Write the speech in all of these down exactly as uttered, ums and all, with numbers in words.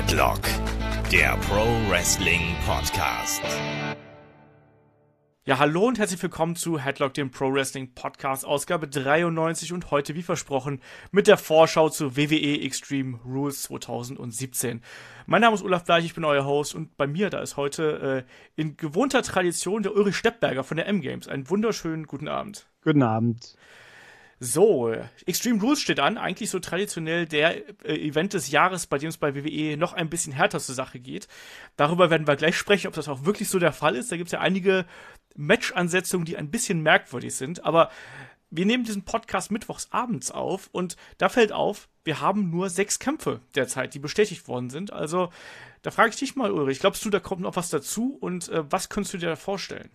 Headlock, der Pro Wrestling Podcast. Ja, hallo und herzlich willkommen zu Headlock, dem Pro Wrestling Podcast, Ausgabe dreiundneunzig und heute, wie versprochen, mit der Vorschau zu W W E Extreme Rules zwanzig siebzehn. Mein Name ist Olaf Bleich, ich bin euer Host und bei mir, da ist heute äh, in gewohnter Tradition der Ulrich Steppberger von der M-Games. Einen wunderschönen guten Abend. Guten Abend. So, Extreme Rules steht an, eigentlich so traditionell der äh, Event des Jahres, bei dem es bei W W E noch ein bisschen härter zur Sache geht. Darüber werden wir gleich sprechen, ob das auch wirklich so der Fall ist. Da gibt es ja einige Match-Ansetzungen, die ein bisschen merkwürdig sind, aber wir nehmen diesen Podcast mittwochs abends auf und da fällt auf, wir haben nur sechs Kämpfe derzeit, die bestätigt worden sind. Also, da frage ich dich mal, Ulrich, glaubst du, da kommt noch was dazu und äh, was könntest du dir da vorstellen?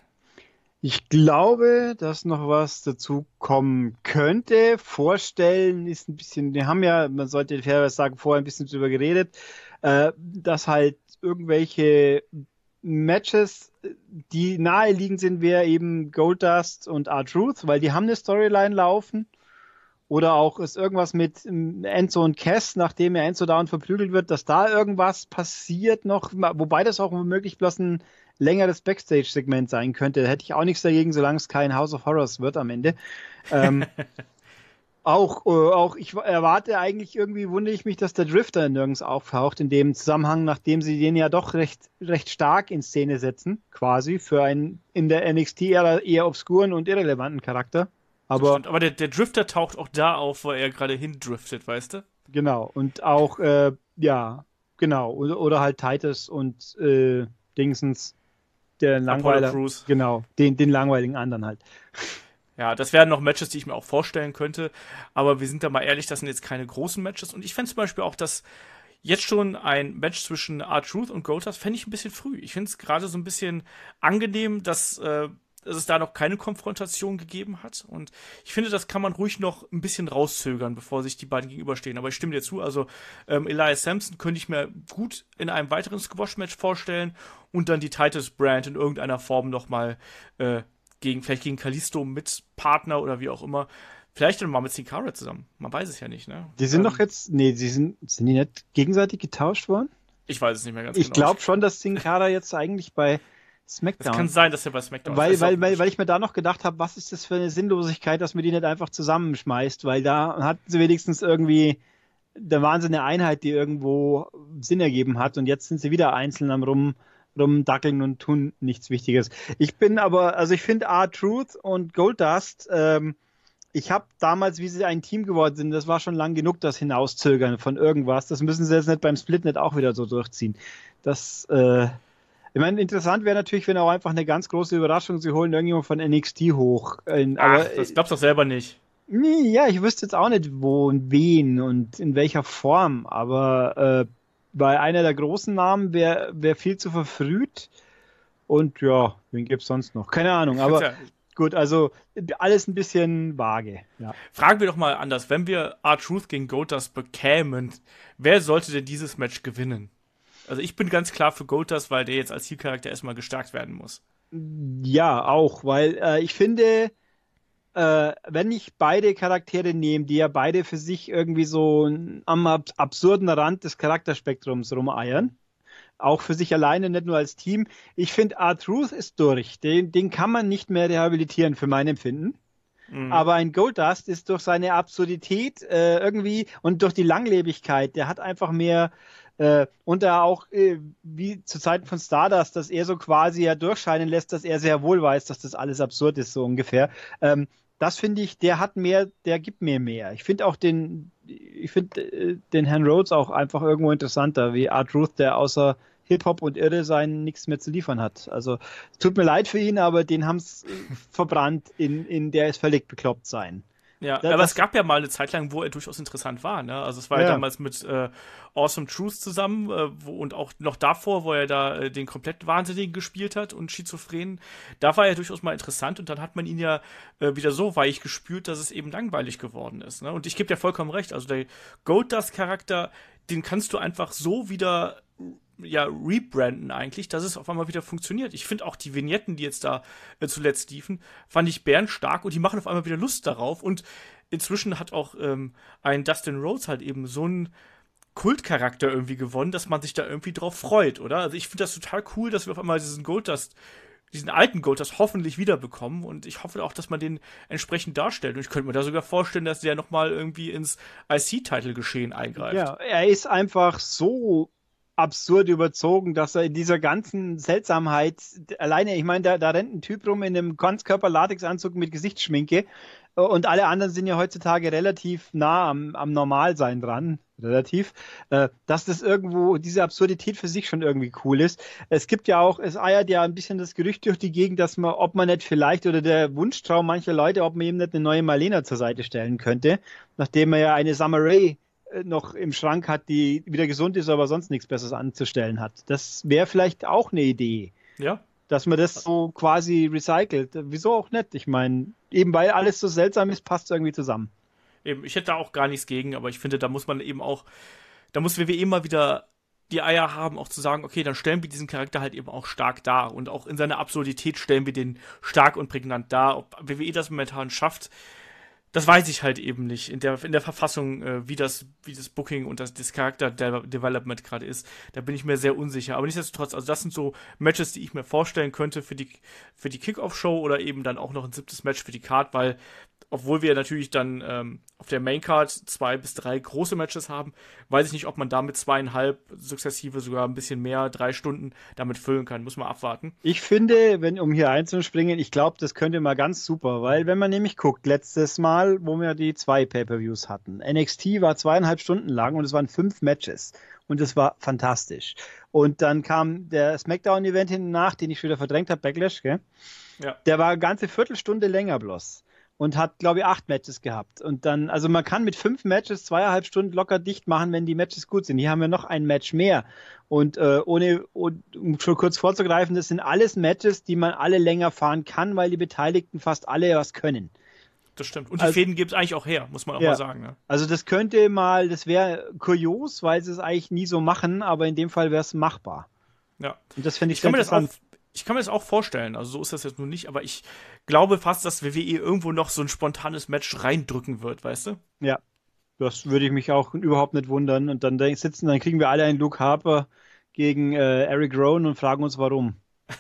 Ich glaube, dass noch was dazu kommen könnte. Vorstellen ist ein bisschen, wir haben ja, man sollte fairerweise sagen, vorher ein bisschen drüber geredet, äh, dass halt irgendwelche Matches, die naheliegend sind, wäre eben Goldust und R-Truth, weil die haben eine Storyline laufen. Oder auch ist irgendwas mit Enzo und Cass, nachdem er Enzo dauernd verprügelt wird, dass da irgendwas passiert noch, wobei das auch womöglich bloß ein längeres Backstage-Segment sein könnte. Da hätte ich auch nichts dagegen, solange es kein House of Horrors wird am Ende. ähm, auch, äh, auch ich erwarte eigentlich irgendwie, wundere ich mich, dass der Drifter nirgends auftaucht in dem Zusammenhang, nachdem sie den ja doch recht, recht stark in Szene setzen, quasi, für einen in der N X T-Ära eher obskuren und irrelevanten Charakter. Aber, aber der, der Drifter taucht auch da auf, wo er gerade hindriftet, weißt du? Genau, und auch, äh, ja, genau, oder, oder halt Titus und äh, Dingsens, der Langweiler. Crews. Genau, den, den langweiligen anderen halt. Ja, das wären noch Matches, die ich mir auch vorstellen könnte, aber wir sind da mal ehrlich, das sind jetzt keine großen Matches und ich fände zum Beispiel auch, dass jetzt schon ein Match zwischen R-Truth und Goldust fände ich ein bisschen früh. Ich finde es gerade so ein bisschen angenehm, dass, äh, dass es da noch keine Konfrontation gegeben hat und ich finde, das kann man ruhig noch ein bisschen rauszögern, bevor sich die beiden gegenüberstehen, aber ich stimme dir zu, also ähm, Elias Sampson könnte ich mir gut in einem weiteren Squash-Match vorstellen und dann die Titus Brand in irgendeiner Form nochmal äh, gegen, vielleicht gegen Kalisto mit Partner oder wie auch immer. Vielleicht dann mal mit Sin Cara zusammen. Man weiß es ja nicht, ne? Die sind ähm, doch jetzt, nee, sie sind, sind die nicht gegenseitig getauscht worden? Ich weiß es nicht mehr ganz Ich genau. Ich glaube schon, dass Sin Cara jetzt eigentlich bei SmackDown. Es kann sein, dass er bei SmackDown weil, ist. Weil, weil, weil ich mir da noch gedacht habe, was ist das für eine Sinnlosigkeit, dass man die nicht einfach zusammenschmeißt, weil da hatten sie wenigstens irgendwie, da waren sie eine Einheit, die irgendwo Sinn ergeben hat und jetzt sind sie wieder einzeln am rum rumdackeln und tun nichts Wichtiges. Ich bin aber, also ich finde R-Truth und Goldust, ähm, ich habe damals, wie sie ein Team geworden sind, das war schon lang genug, das Hinauszögern von irgendwas. Das müssen sie jetzt nicht beim Split nicht auch wieder so durchziehen. Das, äh, ich meine, interessant wäre natürlich, wenn auch einfach eine ganz große Überraschung, sie holen irgendjemand von N X T hoch. Äh, Ach, aber, das glaubst du doch selber nicht. Nee, ja, ich wüsste jetzt auch nicht, wo und wen und in welcher Form, aber äh, bei einer der großen Namen wäre wär viel zu verfrüht und ja, wen gibt's sonst noch? Keine Ahnung, aber ja. Gut, also alles ein bisschen vage. Ja. Fragen wir doch mal anders, wenn wir R-Truth gegen Goldust bekämen, wer sollte denn dieses Match gewinnen? Also ich bin ganz klar für Goldust, weil der jetzt als Zielcharakter erstmal gestärkt werden muss. Ja, auch, weil äh, ich finde, äh, wenn ich beide Charaktere nehme, die ja beide für sich irgendwie so am ab- absurden Rand des Charakterspektrums rumeiern, auch für sich alleine, nicht nur als Team, ich finde, R-Truth ist durch. Den, den kann man nicht mehr rehabilitieren, für mein Empfinden. Mhm. Aber ein Goldust ist durch seine Absurdität äh, irgendwie und durch die Langlebigkeit, der hat einfach mehr äh, und da auch äh, wie zu Zeiten von Stardust, dass er so quasi ja durchscheinen lässt, dass er sehr wohl weiß, dass das alles absurd ist, so ungefähr. Ähm, das finde ich, der hat mehr, der gibt mir mehr. Ich finde auch den, ich finde äh, den Herrn Rhodes auch einfach irgendwo interessanter, wie R-Truth, der außer Hip-Hop und Irre sein nichts mehr zu liefern hat. Also es tut mir leid für ihn, aber den haben es verbrannt, in, in der es völlig bekloppt sein. Ja, das, aber es gab ja mal eine Zeit lang, wo er durchaus interessant war, ne? Also es war ja, ja damals mit äh, Awesome Truth zusammen äh, wo, und auch noch davor, wo er da äh, den komplett Wahnsinnigen gespielt hat und Schizophrenen. Da war er durchaus mal interessant und dann hat man ihn ja äh, wieder so weich gespült, dass es eben langweilig geworden ist, ne? Und ich gebe dir vollkommen recht, also der Goldust-Charakter, den kannst du einfach so wieder ja, rebranden eigentlich, dass es auf einmal wieder funktioniert. Ich finde auch die Vignetten, die jetzt da äh, zuletzt liefen, fand ich bärenstark und die machen auf einmal wieder Lust darauf und inzwischen hat auch ähm, ein Dustin Rhodes halt eben so ein Kultcharakter irgendwie gewonnen, dass man sich da irgendwie drauf freut, oder? Also ich finde das total cool, dass wir auf einmal diesen Goldust, diesen alten Goldust hoffentlich wiederbekommen und ich hoffe auch, dass man den entsprechend darstellt und ich könnte mir da sogar vorstellen, dass der nochmal irgendwie ins I C-Title-Geschehen eingreift. Ja, er ist einfach so absurd überzogen, dass er in dieser ganzen Seltsamheit alleine, ich meine, da, da rennt ein Typ rum in einem Ganzkörper-Latexanzug mit Gesichtsschminke und alle anderen sind ja heutzutage relativ nah am, am Normalsein dran, relativ, äh, dass das irgendwo, diese Absurdität für sich schon irgendwie cool ist. Es gibt ja auch, es eiert ja ein bisschen das Gerücht durch die Gegend, dass man, ob man nicht vielleicht, oder der Wunschtraum mancher Leute, ob man eben nicht eine neue Marlena zur Seite stellen könnte, nachdem man ja eine Summer Rae noch im Schrank hat, die wieder gesund ist, aber sonst nichts Besseres anzustellen hat. Das wäre vielleicht auch eine Idee. Ja. Dass man das so quasi recycelt. Wieso auch nicht? Ich meine, eben weil alles so seltsam ist, passt es irgendwie zusammen. Eben, ich hätte da auch gar nichts gegen, aber ich finde, da muss man eben auch, da muss W W E mal wieder die Eier haben, auch zu sagen, okay, dann stellen wir diesen Charakter halt eben auch stark dar und auch in seiner Absurdität stellen wir den stark und prägnant dar. Ob W W E das momentan schafft, das weiß ich halt eben nicht in der, in der Verfassung, äh, wie das, wie das Booking und das, das Charakter-Development gerade ist. Da bin ich mir sehr unsicher. Aber nichtsdestotrotz, also das sind so Matches, die ich mir vorstellen könnte für die, für die Kickoff-Show oder eben dann auch noch ein siebtes Match für die Card, weil obwohl wir natürlich dann ähm, auf der Main-Card zwei bis drei große Matches haben, weiß ich nicht, ob man damit zweieinhalb sukzessive, sogar ein bisschen mehr, drei Stunden damit füllen kann. Muss man abwarten. Ich finde, wenn, um hier einzuspringen, ich glaube, das könnte mal ganz super, weil wenn man nämlich guckt, letztes Mal, wo wir die zwei Pay-Per-Views hatten, N X T war zweieinhalb Stunden lang und es waren fünf Matches und es war fantastisch. Und dann kam der Smackdown-Event hinten nach, den ich schon wieder verdrängt habe, Backlash, gell? Ja. Der war eine ganze Viertelstunde länger bloß. Und hat, glaube ich, acht Matches gehabt. Und dann, also man kann mit fünf Matches zweieinhalb Stunden locker dicht machen, wenn die Matches gut sind. Hier haben wir noch ein Match mehr. Und äh, ohne, um schon kurz vorzugreifen, das sind alles Matches, die man alle länger fahren kann, weil die Beteiligten fast alle was können. Das stimmt. Und die also, Fäden gibt es eigentlich auch her, muss man auch ja, mal sagen. Ne? Also das könnte mal, das wäre kurios, weil sie es eigentlich nie so machen, aber in dem Fall wäre es machbar. Ja. Und das finde ich, ich kann mir das auch Ich kann mir das auch vorstellen, also so ist das jetzt nun nicht, aber ich glaube fast, dass W W E irgendwo noch so ein spontanes Match reindrücken wird, weißt du? Ja, das würde ich mich auch überhaupt nicht wundern. Und dann sitzen, dann kriegen wir alle einen Luke Harper gegen äh, Eric Rowan und fragen uns, warum.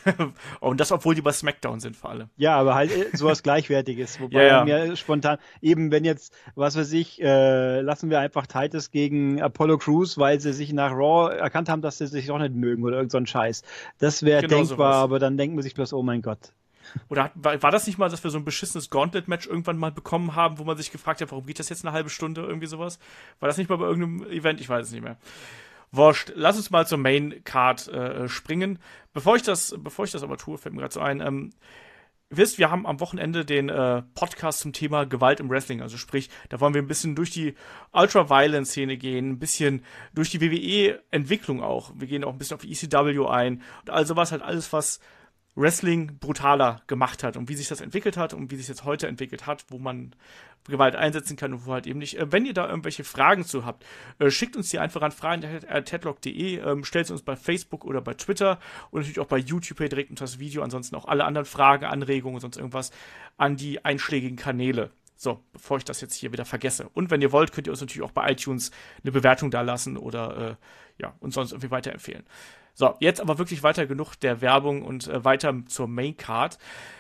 Und das, obwohl die bei SmackDown sind, vor allem. Ja, aber halt sowas Gleichwertiges. Wobei ja, ja. mir spontan, eben wenn jetzt, was weiß ich, äh, lassen wir einfach Titus gegen Apollo Crews, weil sie sich nach Raw erkannt haben, dass sie sich doch nicht mögen oder irgend so ein Scheiß. Das wäre genau denkbar, sowas. Aber dann denkt man sich bloß, oh mein Gott. Oder hat, war, war das nicht mal, dass wir so ein beschissenes Gauntlet-Match irgendwann mal bekommen haben, wo man sich gefragt hat, warum geht das jetzt eine halbe Stunde, irgendwie sowas? War das nicht mal bei irgendeinem Event? Ich weiß es nicht mehr. Wurscht, lass uns mal zur Main-Card äh, springen. Bevor ich das, bevor ich das aber tue, fällt mir gerade so ein, ähm, ihr wisst, wir haben am Wochenende den äh, Podcast zum Thema Gewalt im Wrestling, also sprich, da wollen wir ein bisschen durch die Ultra-Violence-Szene gehen, ein bisschen durch die W W E-Entwicklung auch. Wir gehen auch ein bisschen auf die E C W ein und all sowas, halt alles, was Wrestling brutaler gemacht hat und wie sich das entwickelt hat und wie sich jetzt heute entwickelt hat, wo man Gewalt einsetzen kann und wo halt eben nicht. Äh, wenn ihr da irgendwelche Fragen zu habt, äh, schickt uns die einfach an fragen at headlock punkt de, ähm, stellt sie uns bei Facebook oder bei Twitter und natürlich auch bei YouTube hier direkt unter das Video, ansonsten auch alle anderen Fragen, Anregungen und sonst irgendwas an die einschlägigen Kanäle. So, bevor ich das jetzt hier wieder vergesse. Und wenn ihr wollt, könnt ihr uns natürlich auch bei iTunes eine Bewertung da lassen oder äh, ja, uns sonst irgendwie weiterempfehlen. So, jetzt aber wirklich weiter genug der Werbung und äh, weiter zur Main-Card.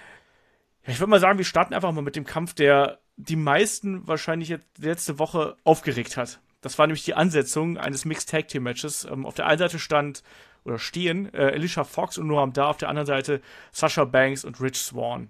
Ja, ich würde mal sagen, wir starten einfach mal mit dem Kampf, der die meisten wahrscheinlich jetzt letzte Woche aufgeregt hat. Das war nämlich die Ansetzung eines Mixed Tag Team Matches. Ähm, auf der einen Seite stand oder stehen äh, Alicia Fox und Noam Dar, auf der anderen Seite Sasha Banks und Rich Swann.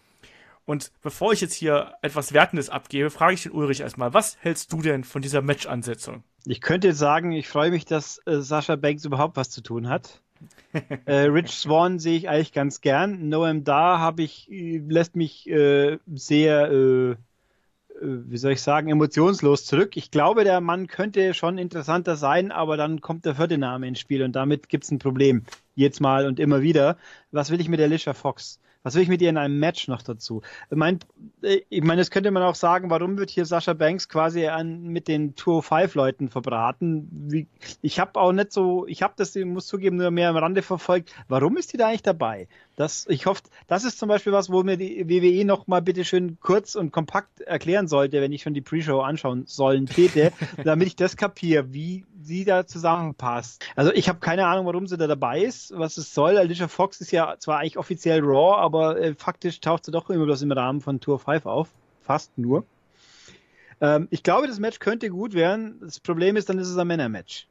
Und bevor ich jetzt hier etwas Wertendes abgebe, frage ich den Ulrich erstmal, was hältst du denn von dieser Match-Ansetzung? Ich könnte sagen, ich freue mich, dass äh, Sasha Banks überhaupt was zu tun hat. äh, Rich Swann sehe ich eigentlich ganz gern. Noam Dar habe ich, äh, lässt mich äh, sehr, äh, äh, wie soll ich sagen, emotionslos zurück. Ich glaube, der Mann könnte schon interessanter sein, aber dann kommt der vierte Name ins Spiel und damit gibt es ein Problem. Jetzt mal und immer wieder. Was will ich mit Alicia Fox? Was will ich mit ihr in einem Match noch dazu? Ich meine, ich mein, das könnte man auch sagen, warum wird hier Sasha Banks quasi an, mit den zwei null fünf Leuten verbraten? Wie, ich habe auch nicht so, ich habe das, ich muss zugeben, nur mehr am Rande verfolgt. Warum ist die da eigentlich dabei? Das, ich hoffe, das ist zum Beispiel was, wo mir die W W E noch mal bitte schön kurz und kompakt erklären sollte, wenn ich schon die Pre-Show anschauen sollen täte, damit ich das kapiere. Wie, sie da zusammenpasst. Also ich habe keine Ahnung, warum sie da dabei ist, was es soll. Alicia Fox ist ja zwar eigentlich offiziell Raw, aber äh, faktisch taucht sie doch immer bloß im Rahmen von Tour fünf auf. Fast nur. Ähm, ich glaube, das Match könnte gut werden. Das Problem ist, dann ist es ein Männermatch.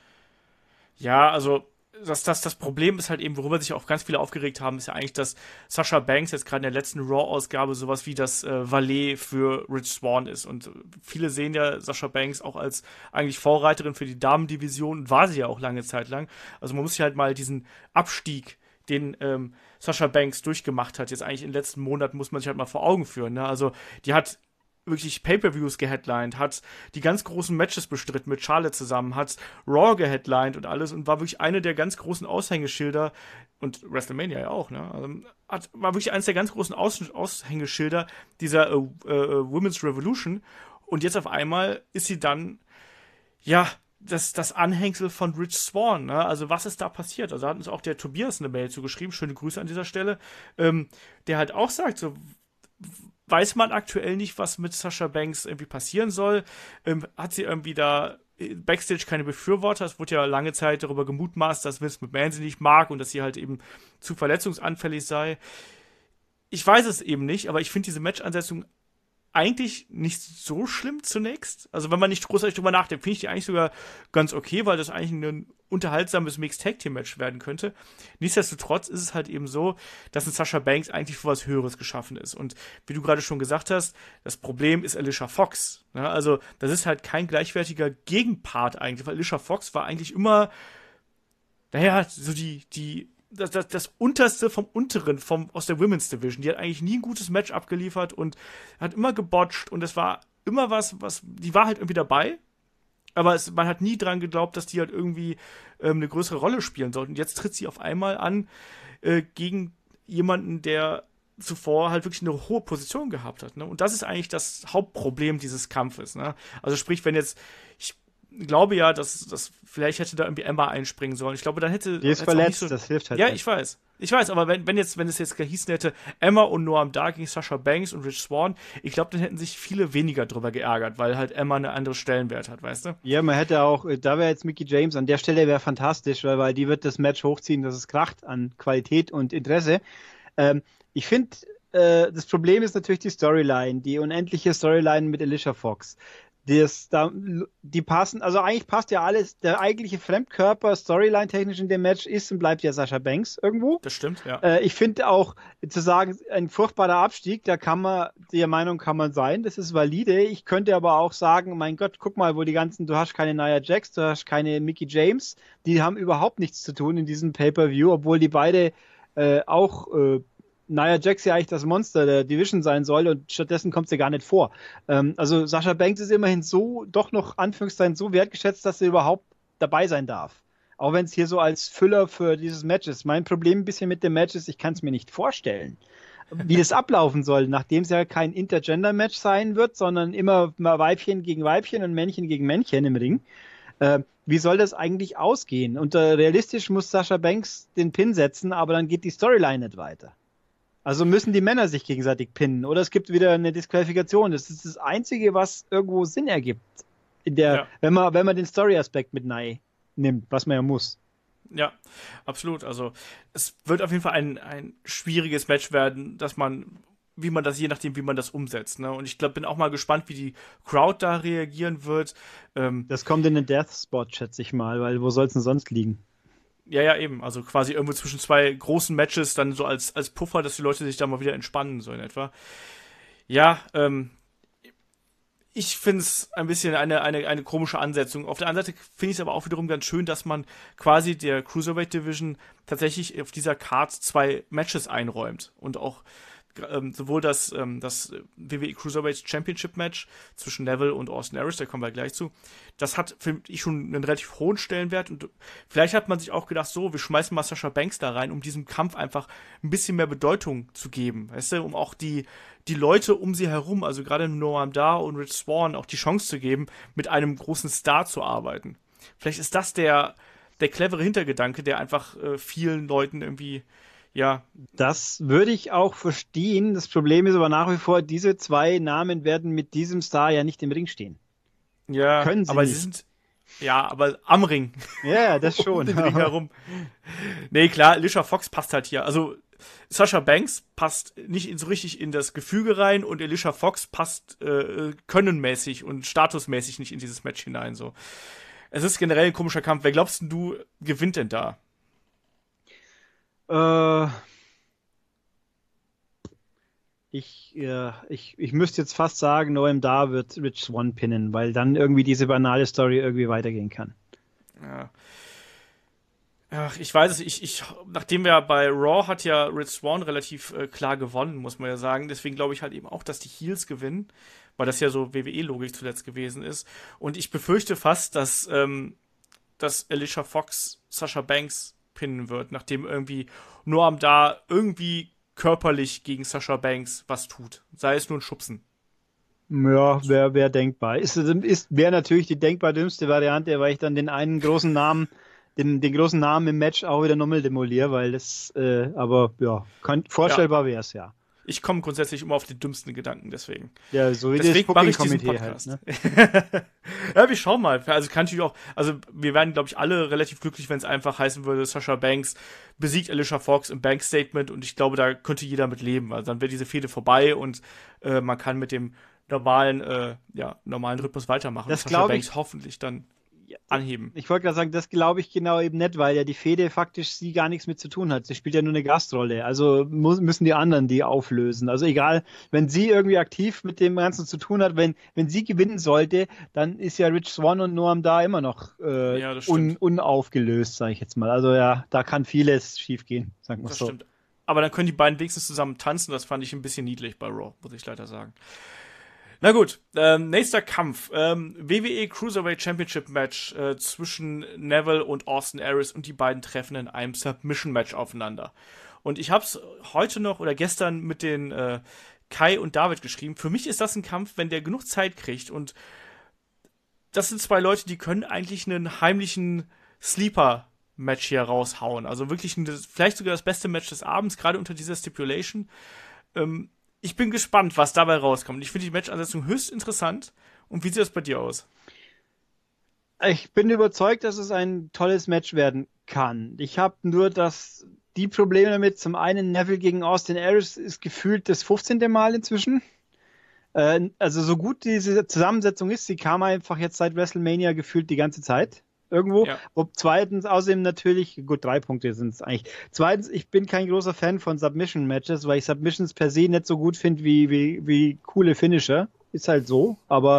Ja, also das, das, das Problem ist halt eben, worüber sich auch ganz viele aufgeregt haben, ist ja eigentlich, dass Sasha Banks jetzt gerade in der letzten Raw-Ausgabe sowas wie das äh, Valet für Rich Swann ist. Und viele sehen ja Sasha Banks auch als eigentlich Vorreiterin für die Damendivision und war sie ja auch lange Zeit lang. Also man muss sich halt mal diesen Abstieg, den ähm, Sasha Banks durchgemacht hat, jetzt eigentlich in den letzten Monaten, muss man sich halt mal vor Augen führen. Ne? Also die hat wirklich Pay-Per-Views geheadlined, hat die ganz großen Matches bestritten mit Charlotte zusammen, hat Raw geheadlined und alles und war wirklich eine der ganz großen Aushängeschilder und WrestleMania ja auch, ne? Also hat, war wirklich eines der ganz großen Aus, Aushängeschilder dieser äh, äh, Women's Revolution und jetzt auf einmal ist sie dann, ja, das, das Anhängsel von Rich Swann, ne? Also was ist da passiert? Also hat uns auch der Tobias eine Mail zugeschrieben, schöne Grüße an dieser Stelle, ähm, der halt auch sagt, so weiß man aktuell nicht, was mit Sasha Banks irgendwie passieren soll. Ähm, hat sie irgendwie da Backstage keine Befürworter? Es wurde ja lange Zeit darüber gemutmaßt, dass Vince McMahon sie nicht mag und dass sie halt eben zu verletzungsanfällig sei. Ich weiß es eben nicht, aber ich finde diese Match-Ansetzung eigentlich nicht so schlimm zunächst. Also wenn man nicht großartig drüber nachdenkt, finde ich die eigentlich sogar ganz okay, weil das eigentlich ein unterhaltsames Mixed-Tag-Team-Match werden könnte. Nichtsdestotrotz ist es halt eben so, dass ein Sasha Banks eigentlich für was Höheres geschaffen ist. Und wie du gerade schon gesagt hast, das Problem ist Alicia Fox. Ne? Also das ist halt kein gleichwertiger Gegenpart eigentlich, weil Alicia Fox war eigentlich immer, naja, so die, die Das, das, das Unterste vom Unteren vom, aus der Women's Division. Die hat eigentlich nie ein gutes Match abgeliefert und hat immer gebotcht und es war immer was, was, die war halt irgendwie dabei, aber es, man hat nie dran geglaubt, dass die halt irgendwie ähm, eine größere Rolle spielen sollten. Und jetzt tritt sie auf einmal an äh, gegen jemanden, der zuvor halt wirklich eine hohe Position gehabt hat. Ne? Und das ist eigentlich das Hauptproblem dieses Kampfes. Ne? Also sprich, wenn jetzt, ich glaube ja, dass, dass vielleicht hätte da irgendwie Emma einspringen sollen. Ich glaube, dann hätte... Die ist verletzt, so, das hilft halt Ja, nicht. ich weiß. Ich weiß, aber wenn, wenn, jetzt, wenn es jetzt gehießen hätte, Emma und Noam Dar gegen Sasha Banks und Rich Swann, ich glaube, dann hätten sich viele weniger drüber geärgert, weil halt Emma eine andere Stellenwert hat, weißt du? Ja, man hätte auch, da wäre jetzt Mickie James, an der Stelle wäre fantastisch, weil, weil die wird das Match hochziehen, dass es kracht an Qualität und Interesse. Ähm, ich finde, äh, das Problem ist natürlich die Storyline, die unendliche Storyline mit Alicia Fox. Das, da, die passen, also eigentlich passt ja alles, der eigentliche Fremdkörper Storyline-technisch in dem Match ist und bleibt ja Sasha Banks irgendwo. Das stimmt, ja. Äh, ich finde auch, zu sagen, ein furchtbarer Abstieg, da kann man, der Meinung kann man sein, das ist valide. Ich könnte aber auch sagen, mein Gott, guck mal, wo die ganzen, du hast keine Nia Jax, du hast keine Mickie James, die haben überhaupt nichts zu tun in diesem Pay-Per-View, obwohl die beide äh, auch äh, Nia Jax ja eigentlich das Monster der Division sein soll und stattdessen kommt sie gar nicht vor. Ähm, also Sasha Banks ist immerhin so, doch noch Anführungszeichen so wertgeschätzt, dass sie überhaupt dabei sein darf. Auch wenn es hier so als Füller für dieses Match ist. Mein Problem ein bisschen mit dem Match ist, ich kann es mir nicht vorstellen, wie das ablaufen soll, nachdem es ja kein Intergender-Match sein wird, sondern immer mal Weibchen gegen Weibchen und Männchen gegen Männchen im Ring. Äh, wie soll das eigentlich ausgehen? Und äh, realistisch muss Sasha Banks den Pin setzen, aber dann geht die Storyline nicht weiter. Also müssen die Männer sich gegenseitig pinnen oder es gibt wieder eine Disqualifikation. Das ist das Einzige, was irgendwo Sinn ergibt, in der, ja. wenn man, wenn man den Story-Aspekt mit Nye nimmt, was man ja muss. Ja, absolut. Also es wird auf jeden Fall ein, ein schwieriges Match werden, dass man, wie man das, je nachdem, wie man das umsetzt. Ne? Und ich glaube, bin auch mal gespannt, wie die Crowd da reagieren wird. Ähm, das kommt in den Death Spot, schätze ich mal, weil wo soll es denn sonst liegen? Ja, ja, eben. Also quasi irgendwo zwischen zwei großen Matches dann so als, als Puffer, dass die Leute sich da mal wieder entspannen, so in etwa. Ja, ähm, ich finde es ein bisschen eine, eine, eine komische Ansetzung. Auf der anderen Seite finde ich es aber auch wiederum ganz schön, dass man quasi der Cruiserweight Division tatsächlich auf dieser Card zwei Matches einräumt und auch Ähm, sowohl das, ähm, das W W E Cruiserweight Championship Match zwischen Neville und Austin Aries, da kommen wir gleich zu, das hat für mich schon einen relativ hohen Stellenwert und vielleicht hat man sich auch gedacht, so, wir schmeißen mal Sasha Banks da rein, um diesem Kampf einfach ein bisschen mehr Bedeutung zu geben, weißt du, um auch die, die Leute um sie herum, also gerade Noam Dar und Rich Swann, auch die Chance zu geben, mit einem großen Star zu arbeiten. Vielleicht ist das der, der clevere Hintergedanke, der einfach äh, vielen Leuten irgendwie Ja. Das würde ich auch verstehen. Das Problem ist aber nach wie vor, diese zwei Namen werden mit diesem Star ja nicht im Ring stehen. Ja, Können sie aber nicht. sie sind, Ja, aber am Ring. Ja, das schon. Um den Ring herum. Nee, klar, Alicia Fox passt halt hier. Also Sasha Banks passt nicht so richtig in das Gefüge rein und Alicia Fox passt äh, könnenmäßig und statusmäßig nicht in dieses Match hinein. So. Es ist generell ein komischer Kampf. Wer glaubst du gewinnt denn da? Äh, ich, äh, ich, ich müsste jetzt fast sagen, Noam Dar wird Rich Swann pinnen, weil dann irgendwie diese banale Story irgendwie weitergehen kann. Ja. Ach, ich weiß es, ich, ich, nachdem wir bei Raw hat ja Rich Swann relativ äh, klar gewonnen, muss man ja sagen. Deswegen glaube ich halt eben auch, dass die Heels gewinnen, weil das ja so W W E-Logik zuletzt gewesen ist. Und ich befürchte fast, dass, ähm, dass Alicia Fox Sasha Banks pinnen wird, nachdem irgendwie Noam da irgendwie körperlich gegen Sasha Banks was tut. Sei es nur ein Schubsen. Ja, wäre wär denkbar. Ist, ist, wäre natürlich die denkbar dümmste Variante, weil ich dann den einen großen Namen, den, den großen Namen im Match auch wieder nochmal demoliere, weil das, äh, aber ja, kann, vorstellbar wäre es ja. Ich komme grundsätzlich immer auf den dümmsten Gedanken, deswegen. Ja, so wie deswegen das mache ich diesen Booking-Komitee Podcast. Halt, ne? Ja, wir schauen mal. Also kann natürlich auch, also wir werden, glaube ich, alle relativ glücklich, wenn es einfach heißen würde, Sasha Banks besiegt Alicia Fox im Bank-Statement und ich glaube, da könnte jeder mit leben. Also dann wäre diese Fehde vorbei und äh, man kann mit dem normalen, äh, ja, normalen Rhythmus weitermachen. Das Sasha Banks ich, hoffentlich dann anheben. Ich wollte gerade sagen, das glaube ich genau eben nicht, weil ja die Fehde faktisch sie gar nichts mit zu tun hat. Sie spielt ja nur eine Gastrolle. Also muss, müssen die anderen die auflösen. Also egal, wenn sie irgendwie aktiv mit dem Ganzen zu tun hat, wenn, wenn sie gewinnen sollte, dann ist ja Rich Swann und Noam da immer noch äh, ja, das un, unaufgelöst, sage ich jetzt mal. Also ja, da kann vieles schief gehen, sagen wir Das so. stimmt. Aber dann können die beiden wenigstens zusammen tanzen. Das fand ich ein bisschen niedlich bei Raw, muss ich leider sagen. Na gut, ähm, nächster Kampf. Ähm, W W E Cruiserweight Championship Match äh, zwischen Neville und Austin Aries und die beiden treffen in einem Submission Match aufeinander. Und ich habe es heute noch oder gestern mit den äh, Kai und David geschrieben. Für mich ist das ein Kampf, wenn der genug Zeit kriegt und das sind zwei Leute, die können eigentlich einen heimlichen Sleeper-Match hier raushauen. Also wirklich ein, vielleicht sogar das beste Match des Abends, gerade unter dieser Stipulation. Ähm, Ich bin gespannt, was dabei rauskommt. Ich finde die Match-Ansetzung höchst interessant. Und wie sieht das bei dir aus? Ich bin überzeugt, dass es ein tolles Match werden kann. Ich habe nur das, die Probleme damit. Zum einen Neville gegen Austin Aries ist gefühlt das fünfzehnte Mal inzwischen. Äh, also so gut diese Zusammensetzung ist, sie kam einfach jetzt seit WrestleMania gefühlt die ganze Zeit. Irgendwo. Ja. Ob zweitens, außerdem natürlich, gut, drei Punkte sind es eigentlich. Zweitens, ich bin kein großer Fan von Submission-Matches, weil ich Submissions per se nicht so gut finde wie, wie, wie coole Finisher. Ist halt so, aber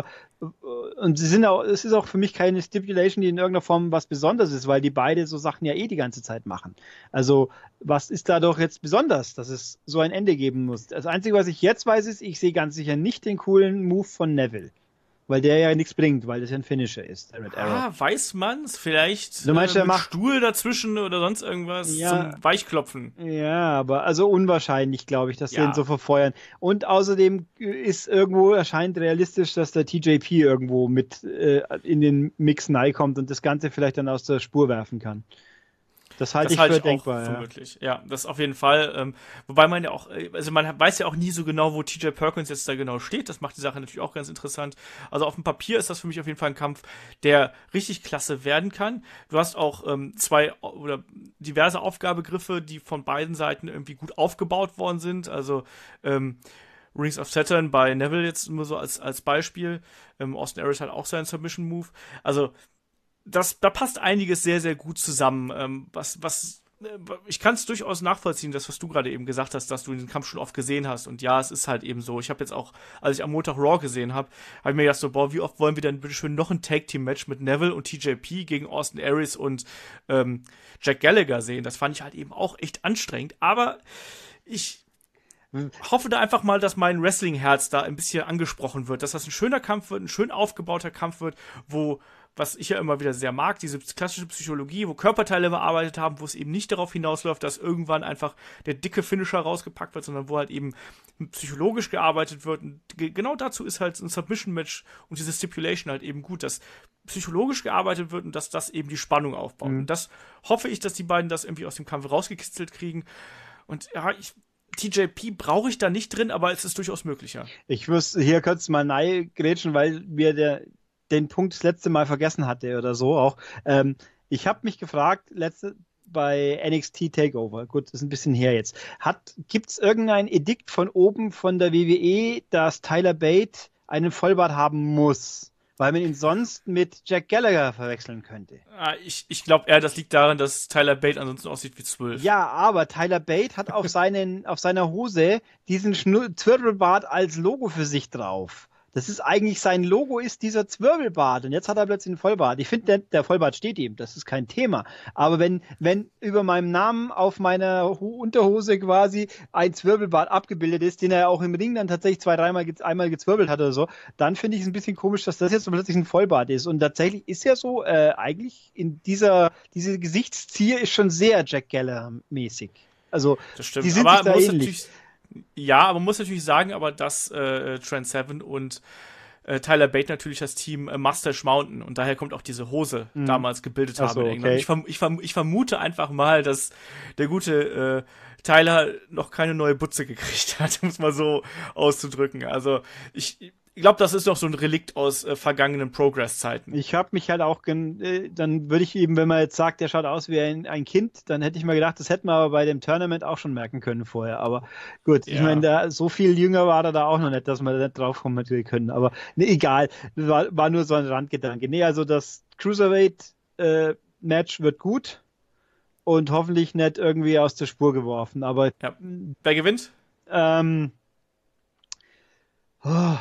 und sie sind auch, es ist auch für mich keine Stipulation, die in irgendeiner Form was Besonderes ist, weil die beide so Sachen ja eh die ganze Zeit machen. Also, was ist da doch jetzt besonders, dass es so ein Ende geben muss? Das Einzige, was ich jetzt weiß, ist, ich sehe ganz sicher nicht den coolen Move von Neville. Weil der ja nichts bringt, weil das ja ein Finisher ist, der Red Arrow. Ah, weiß man's? Vielleicht Du meinst, äh, er mit macht- Stuhl dazwischen oder sonst irgendwas Ja. zum Weichklopfen. Ja, aber also unwahrscheinlich, glaube ich, dass sie Ja. ihn so verfeuern. Und außerdem ist irgendwo, erscheint realistisch, dass der T J P irgendwo mit äh, in den Mix kommt und das Ganze vielleicht dann aus der Spur werfen kann. Das halte Das ich halte für ich auch denkbar. für Ja. möglich. Ja, das auf jeden Fall. Ähm, wobei man ja auch, äh, also man weiß ja auch nie so genau, wo T J Perkins jetzt da genau steht. Das macht die Sache natürlich auch ganz interessant. Also auf dem Papier ist das für mich auf jeden Fall ein Kampf, der richtig klasse werden kann. Du hast auch ähm, zwei oder diverse Aufgabegriffe, die von beiden Seiten irgendwie gut aufgebaut worden sind. Also ähm, Rings of Saturn bei Neville jetzt nur so als, als Beispiel. Ähm, Austin Aries hat auch seinen Submission-Move. Also das, da passt einiges sehr, sehr gut zusammen. Ähm, was, was, äh, ich kann es durchaus nachvollziehen, das, was du gerade eben gesagt hast, dass du den Kampf schon oft gesehen hast. Und ja, es ist halt eben so. Ich habe jetzt auch, als ich am Montag Raw gesehen habe, habe ich mir gedacht so, boah, wie oft wollen wir denn bitte schön noch ein Tag-Team-Match mit Neville und T J P gegen Austin Aries und ähm, Jack Gallagher sehen? Das fand ich halt eben auch echt anstrengend. Aber ich hoffe da einfach mal, dass mein Wrestling-Herz da ein bisschen angesprochen wird, dass das ein schöner Kampf wird, ein schön aufgebauter Kampf wird, wo, was ich ja immer wieder sehr mag, diese klassische Psychologie, wo Körperteile bearbeitet haben, wo es eben nicht darauf hinausläuft, dass irgendwann einfach der dicke Finisher rausgepackt wird, sondern wo halt eben psychologisch gearbeitet wird. Und ge- genau dazu ist halt ein Submission-Match und diese Stipulation halt eben gut, dass psychologisch gearbeitet wird und dass das eben die Spannung aufbaut. Mhm. Und das hoffe ich, dass die beiden das irgendwie aus dem Kampf rausgekitzelt kriegen. Und ja, ich T J P brauche ich da nicht drin, aber es ist durchaus möglich, ja. Ich wüsste, hier könntest du mal nein grätschen, weil mir der den Punkt das letzte Mal vergessen hatte oder so auch. Ähm, ich habe mich gefragt, letzte bei N X T Takeover, gut, das ist ein bisschen her jetzt. Gibt es irgendein Edikt von oben von der W W E, dass Tyler Bate einen Vollbart haben muss? Weil man ihn sonst mit Jack Gallagher verwechseln könnte. Ah, ich ich glaube eher, das liegt daran, dass Tyler Bate ansonsten aussieht wie zwölf. Ja, aber Tyler Bate hat auf, seinen, auf seiner Hose diesen Schnur Zwirbelbart als Logo für sich drauf. Das ist eigentlich, sein Logo ist dieser Zwirbelbart und jetzt hat er plötzlich einen Vollbart. Ich finde, der, der Vollbart steht ihm, das ist kein Thema. Aber wenn, wenn über meinem Namen auf meiner Ho- Unterhose quasi ein Zwirbelbart abgebildet ist, den er auch im Ring dann tatsächlich zwei, dreimal ge- einmal gezwirbelt hat oder so, dann finde ich es ein bisschen komisch, dass das jetzt so plötzlich ein Vollbart ist. Und tatsächlich ist ja so, äh, eigentlich in dieser, diese Gesichtszier ist schon sehr Jack Gallagher-mäßig. Also, Das stimmt. die sind aber sich da man muss ähnlich. natürlich, ja, aber man muss natürlich sagen, aber dass äh, Trent Seven und äh, Tyler Bate natürlich das Team äh, Mustache Mountain und daher kommt auch diese Hose Mhm. damals gebildet Ach haben so, in England. okay. Ich, verm ich, verm ich vermute einfach mal, dass der gute äh, Tyler noch keine neue Butze gekriegt hat, um es mal so auszudrücken. Also ich ich glaube, das ist noch so ein Relikt aus äh, vergangenen Progress-Zeiten. Ich habe mich halt auch, gen äh, dann würde ich eben, wenn man jetzt sagt, der schaut aus wie ein, ein Kind, dann hätte ich mal gedacht, das hätten wir aber bei dem Tournament auch schon merken können vorher. Aber gut, ich Ja. meine, da so viel jünger war er da auch noch nicht, dass wir da nicht drauf kommen natürlich können. Aber nee, egal, war, war nur so ein Randgedanke. Nee, also das Cruiserweight-Match wird gut und hoffentlich nicht irgendwie aus der Spur geworfen. Aber Ja. Wer gewinnt? ähm, oh,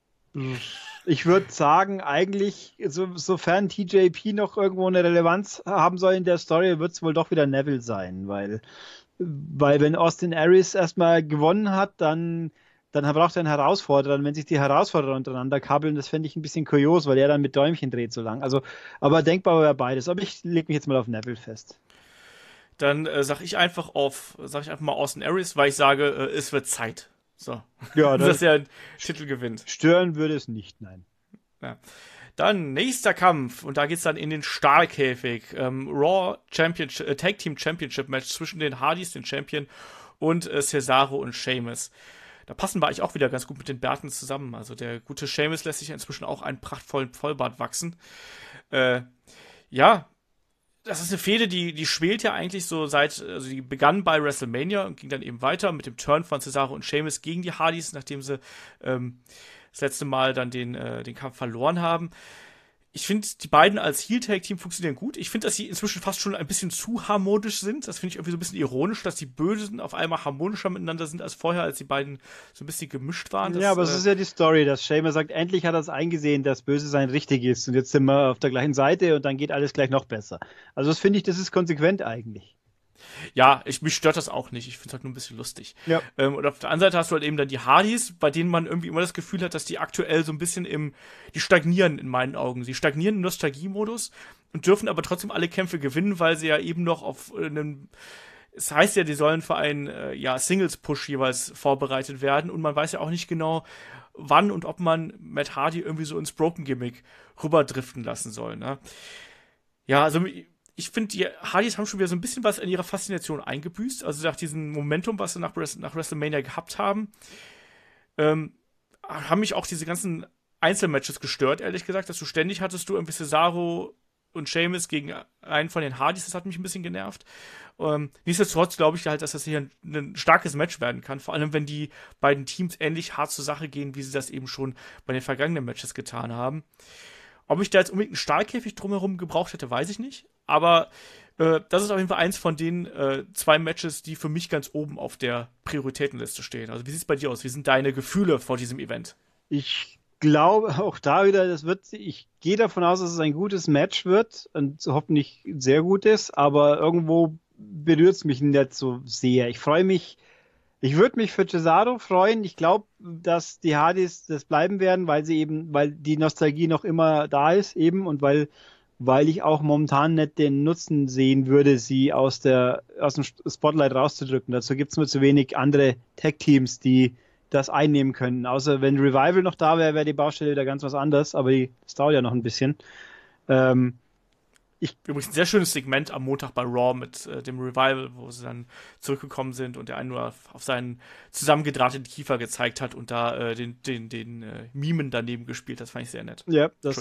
ich würde sagen, eigentlich, so, sofern T J P noch irgendwo eine Relevanz haben soll in der Story, wird es wohl doch wieder Neville sein, weil, weil wenn Austin Aries erstmal gewonnen hat, dann, dann braucht er einen Herausforderer. Und wenn sich die Herausforderer untereinander kabeln, das fände ich ein bisschen kurios, weil er dann mit Däumchen dreht so lang. Also, aber denkbar wäre beides. Aber ich lege mich jetzt mal auf Neville fest. Dann äh, sag ich einfach auf, sag ich einfach mal Austin Aries, weil ich sage, äh, es wird Zeit. So. Ja, Dass das er einen Titel gewinnt. stören würde es nicht, nein. Ja. Dann nächster Kampf und da geht's dann in den Stahlkäfig. Ähm, Raw Championship, äh, Tag Team Championship Match zwischen den Hardys, den Champion, und äh, Cesaro und Sheamus. Da passen wir eigentlich auch wieder ganz gut mit den Bärten zusammen. Also der gute Sheamus lässt sich inzwischen auch einen prachtvollen Vollbart wachsen. Äh, ja, das ist eine Fehde, die, die schwelt ja eigentlich so seit, also die begann bei WrestleMania und ging dann eben weiter mit dem Turn von Cesaro und Sheamus gegen die Hardys, nachdem sie ähm, das letzte Mal dann den, äh, den Kampf verloren haben. Ich finde, die beiden als Heel-Tag-Team funktionieren gut. Ich finde, dass sie inzwischen fast schon ein bisschen zu harmonisch sind. Das finde ich irgendwie so ein bisschen ironisch, dass die Bösen auf einmal harmonischer miteinander sind als vorher, als die beiden so ein bisschen gemischt waren. Das, ja, aber es äh, ist ja die Story, dass Sheamus sagt, endlich hat er es eingesehen, dass Böse sein richtig ist und jetzt sind wir auf der gleichen Seite und dann geht alles gleich noch besser. Also das finde ich, das ist konsequent eigentlich. Ja, ich, mich stört das auch nicht. Ich finde es halt nur ein bisschen lustig. Ja. Ähm, und auf der anderen Seite hast du halt eben dann die Hardys, bei denen man irgendwie immer das Gefühl hat, dass die aktuell so ein bisschen im, die stagnieren in meinen Augen. Sie stagnieren im Nostalgie-Modus und dürfen aber trotzdem alle Kämpfe gewinnen, weil sie ja eben noch auf äh, einem, es heißt ja, die sollen für einen äh, ja, Singles-Push jeweils vorbereitet werden und man weiß ja auch nicht genau, wann und ob man Matt Hardy irgendwie so ins Broken-Gimmick rüberdriften lassen soll. Ne? Ja, also ich finde, die Hardys haben schon wieder so ein bisschen was an ihrer Faszination eingebüßt. Also nach diesem Momentum, was sie nach, nach WrestleMania gehabt haben, ähm, haben mich auch diese ganzen Einzelmatches gestört, ehrlich gesagt, dass du ständig hattest du irgendwie Cesaro und Sheamus gegen einen von den Hardys, das hat mich ein bisschen genervt. Ähm, nichtsdestotrotz glaube ich halt, dass das hier ein, ein starkes Match werden kann, vor allem wenn die beiden Teams ähnlich hart zur Sache gehen, wie sie das eben schon bei den vergangenen Matches getan haben. Ob ich da jetzt unbedingt einen Stahlkäfig drumherum gebraucht hätte, weiß ich nicht. Aber äh, das ist auf jeden Fall eins von den äh, zwei Matches, die für mich ganz oben auf der Prioritätenliste stehen. Also wie sieht es bei dir aus? Wie sind deine Gefühle vor diesem Event? Ich glaube auch da wieder, das wird, ich gehe davon aus, dass es ein gutes Match wird und hoffentlich sehr gutes, aber irgendwo berührt es mich nicht so sehr. Ich freue mich, ich würde mich für Cesaro freuen. Ich glaube, dass die Hardys das bleiben werden, weil sie eben, weil die Nostalgie noch immer da ist eben und weil, weil ich auch momentan nicht den Nutzen sehen würde, sie aus der, aus dem Spotlight rauszudrücken. Dazu gibt es mir zu wenig andere Tag-Teams, die das einnehmen können. Außer wenn Revival noch da wäre, wäre die Baustelle wieder ganz was anderes, aber die, das dauert ja noch ein bisschen. Ähm, Ich Übrigens ein sehr schönes Segment am Montag bei Raw mit äh, dem Revival, wo sie dann zurückgekommen sind und der einen nur auf, auf seinen zusammengedrahteten Kiefer gezeigt hat und da äh, den, den, den äh, Mimen daneben gespielt. Das fand ich sehr nett. Ja, das, Entschuldige.